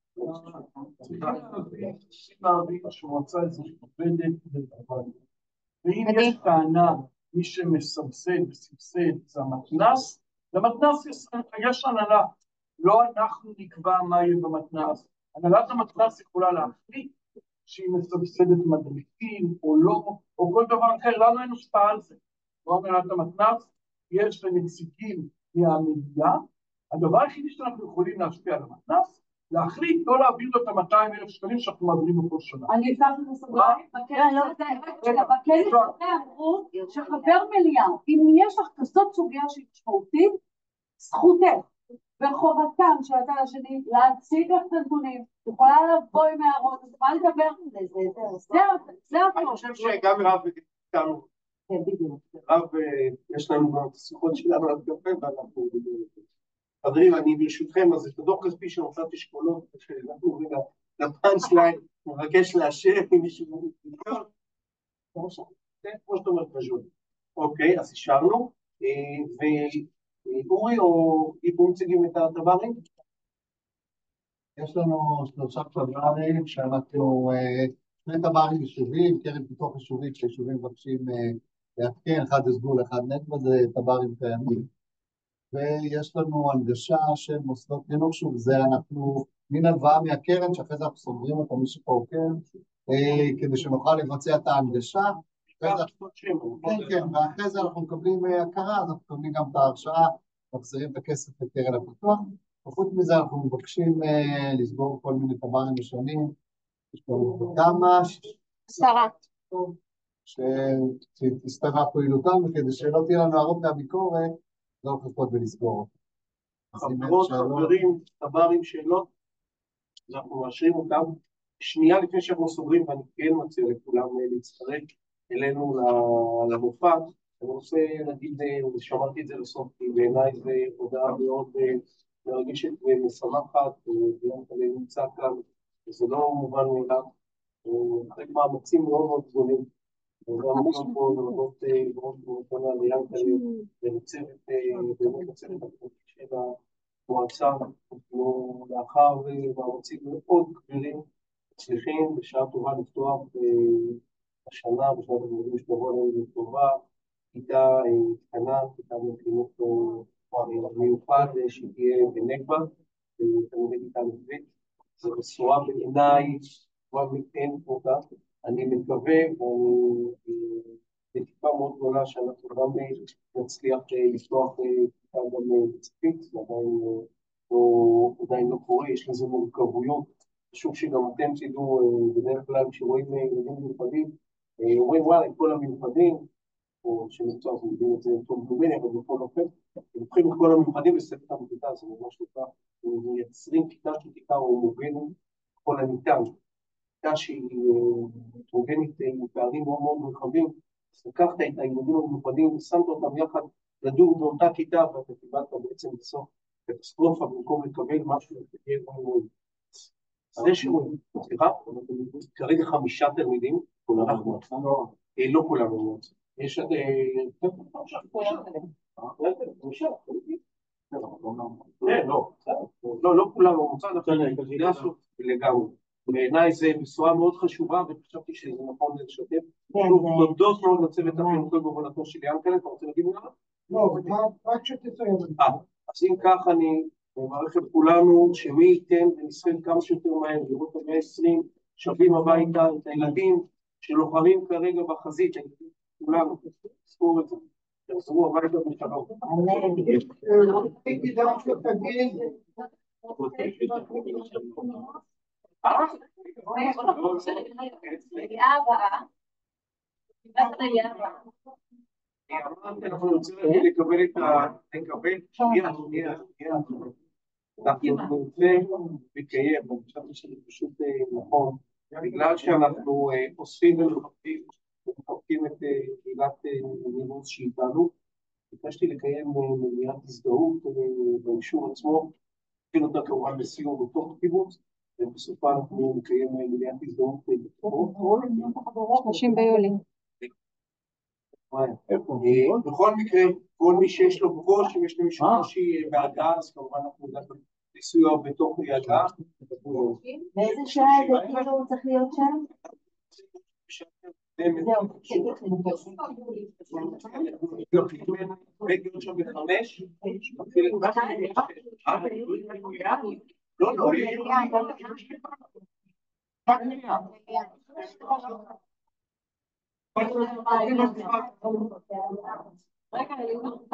שמועצה אזורית עובדת בלבד. ואם יש טענה, מי שמסבסד וסבסד זה המתנ"ס, למתנ"ס יש הנהלה, לא אנחנו נקבע מה יהיה במתנ"ס. הנהלת המתנ"ס יכולה להחליט שהיא מסבסדת מדריכים או לא, או כל דבר אחר, לנו אין השפעה על זה. לא הנהלת המתנ"ס, יש לנציגים מהמדינה, הדבר היחידי שאנחנו יכולים להשפיע על המתנ"ס, להחליט לא להעביר את ה-200,000 שקלים שאנחנו מעבירים בכל שנה. אני אפתח את הסוגריים, בכנס הזה אמרו שחבר מליאה, אם יש לך כזאת סוגיה שהיא משמעותית, זכותך וחובתם של הצד השני להציג לך את הנתונים, יכולה לבוא עם הערות, יכולה לדבר על זה, זה הכל. אני חושב שגם רב איתנו, רב, יש לנו גם את השיחות שלנו על קפה ואנחנו חברים, אני ברשותכם, אז את הדוח כספי של מוסד אשכולות, שאנחנו עוברים לפאנץ' ליין, מבקש לאשר עם מישהו מתקשר, כמו שאתה אומר פשוט. אוקיי, אז השארנו, ואורי או איפה מציגים את הטברים? יש לנו 3 טברים שאנחנו, 2 טברים יישובים, קרן פיתוח יישובית שיישובים מבקשים לעדכן, אחד הסגול, אחד נקבה, זה טברים קיימים. ויש לנו הנגשה של מוסדות חינוך, שוב, זה אנחנו מן הלוואה מהקרן, שאחרי זה אנחנו סוגרים אותה מי שפה כן, כדי שנוכל לבצע את ההנגשה. כן, ואחרי זה אנחנו מקבלים הכרה, אז אנחנו מקבלים גם את ההרשאה, מחזירים את הכסף לקרן הפיתוח. וחוץ מזה אנחנו מבקשים לסגור כל מיני טברים ראשונים, יש לנו כמה, 10. שתסתרה פעילותם, וכדי שלא תהיה לנו הערות מהביקורת, לא לחכות ולסגור. חברות, חברים, טברים, שאלות, אז אנחנו מאשרים אותם. שנייה לפני שאנחנו סוגרים, ואני כן מציע לכולם להצטרק אלינו למופע. אני רוצה להגיד, שמרתי את זה לסוף, כי בעיניי זו הודעה מאוד מרגשת ומשמחת, ויענקל'ה נמצא כאן, וזה לא מובן מאליו. חלק מאמצים מאוד מאוד גדולים. וגם אנחנו פה להודות מאוד מאוד ליענקל'ה ולצוות, באמת לצוות הפרוטי של המועצה, לאחר מאמצים מאוד גדולים, מצליחים בשעה טובה לפתוח השנה, בשנת הלימודים שתבוא עלינו לטובה, כיתה קטנה, כיתה מחינוך מיוחד שתהיה בנגבה, תלמידי כיתה נגבית. זו בשורה בעיניי, כבר מאין אותה. אני מקווה, ואני בתקווה מאוד גדולה שאנחנו גם נצליח לפתוח כיתה גם בצפית, זה עדיין לא קורה, יש לזה מורכבויות. חשוב שגם אתם תדעו, בדרך כלל כשרואים ילדים מיוחדים, אומרים וואלה, כל המיוחדים, או שמקצוע אנחנו יודעים את זה טוב ממני, אבל בכל אופן, לוקחים את כל המיוחדים וספר אותם בכיתה, זה ממש לא כך, מייצרים כיתה שתיקה או מוגנת כל הניתן, כיתה שהיא מוגנת עם פערים מאוד מאוד רחבים, אז לקחת את הילדים המיוחדים ושמת אותם יחד לדור באותה כיתה, ואתה קיבלת בעצם בסוף קטסטרופה במקום לקבל משהו שתהיה מאוד. זה שהוא, סליחה, כרגע 5 תלמידים, לא כולם במועצה. יש עד... לא כולם במועצה, לגמרי. בעיניי זה בשורה מאוד חשובה, וחשבתי שזה נכון לשתף. תודות מאוד לצוות החינוכי בהובלתו של יענקל'ה, אתה רוצה להגיד למה? לא, רק שתסיים. אז אם כך אני מברך את כולנו, שמי ייתן ונזכה כמה שיותר מהר, לראות את 120 שבים הביתה, את הילדים שלוחמים כרגע בחזית, כולנו, תזכור את זה, תחזרו הביתה בשלום. הייתי גם שתגיד, אנחנו רוצים לקבל את ה... שנייה. אנחנו נרצה לקיים, אני חשבתי שזה פשוט נכון, בגלל שאנחנו אוספים ומחבקים את קהילת נימוס שאיתנו, ביקשתי לקיים מניעת הזדהות באישור עצמו, אפילו אותה כמובן בסיום בתוך קיבוץ, ובסופה אנחנו נקיים מניעת הזדהות בתוכו. 30 ביולי. בכל מקרה, כל מי שיש לו קושי, יש לו קושי בהגעה, אז כמובן אנחנו נדע לסיוע בתוך ההגעה. באיזה שעה זה כאילו צריך להיות שם? בגיון שם ב5. לא,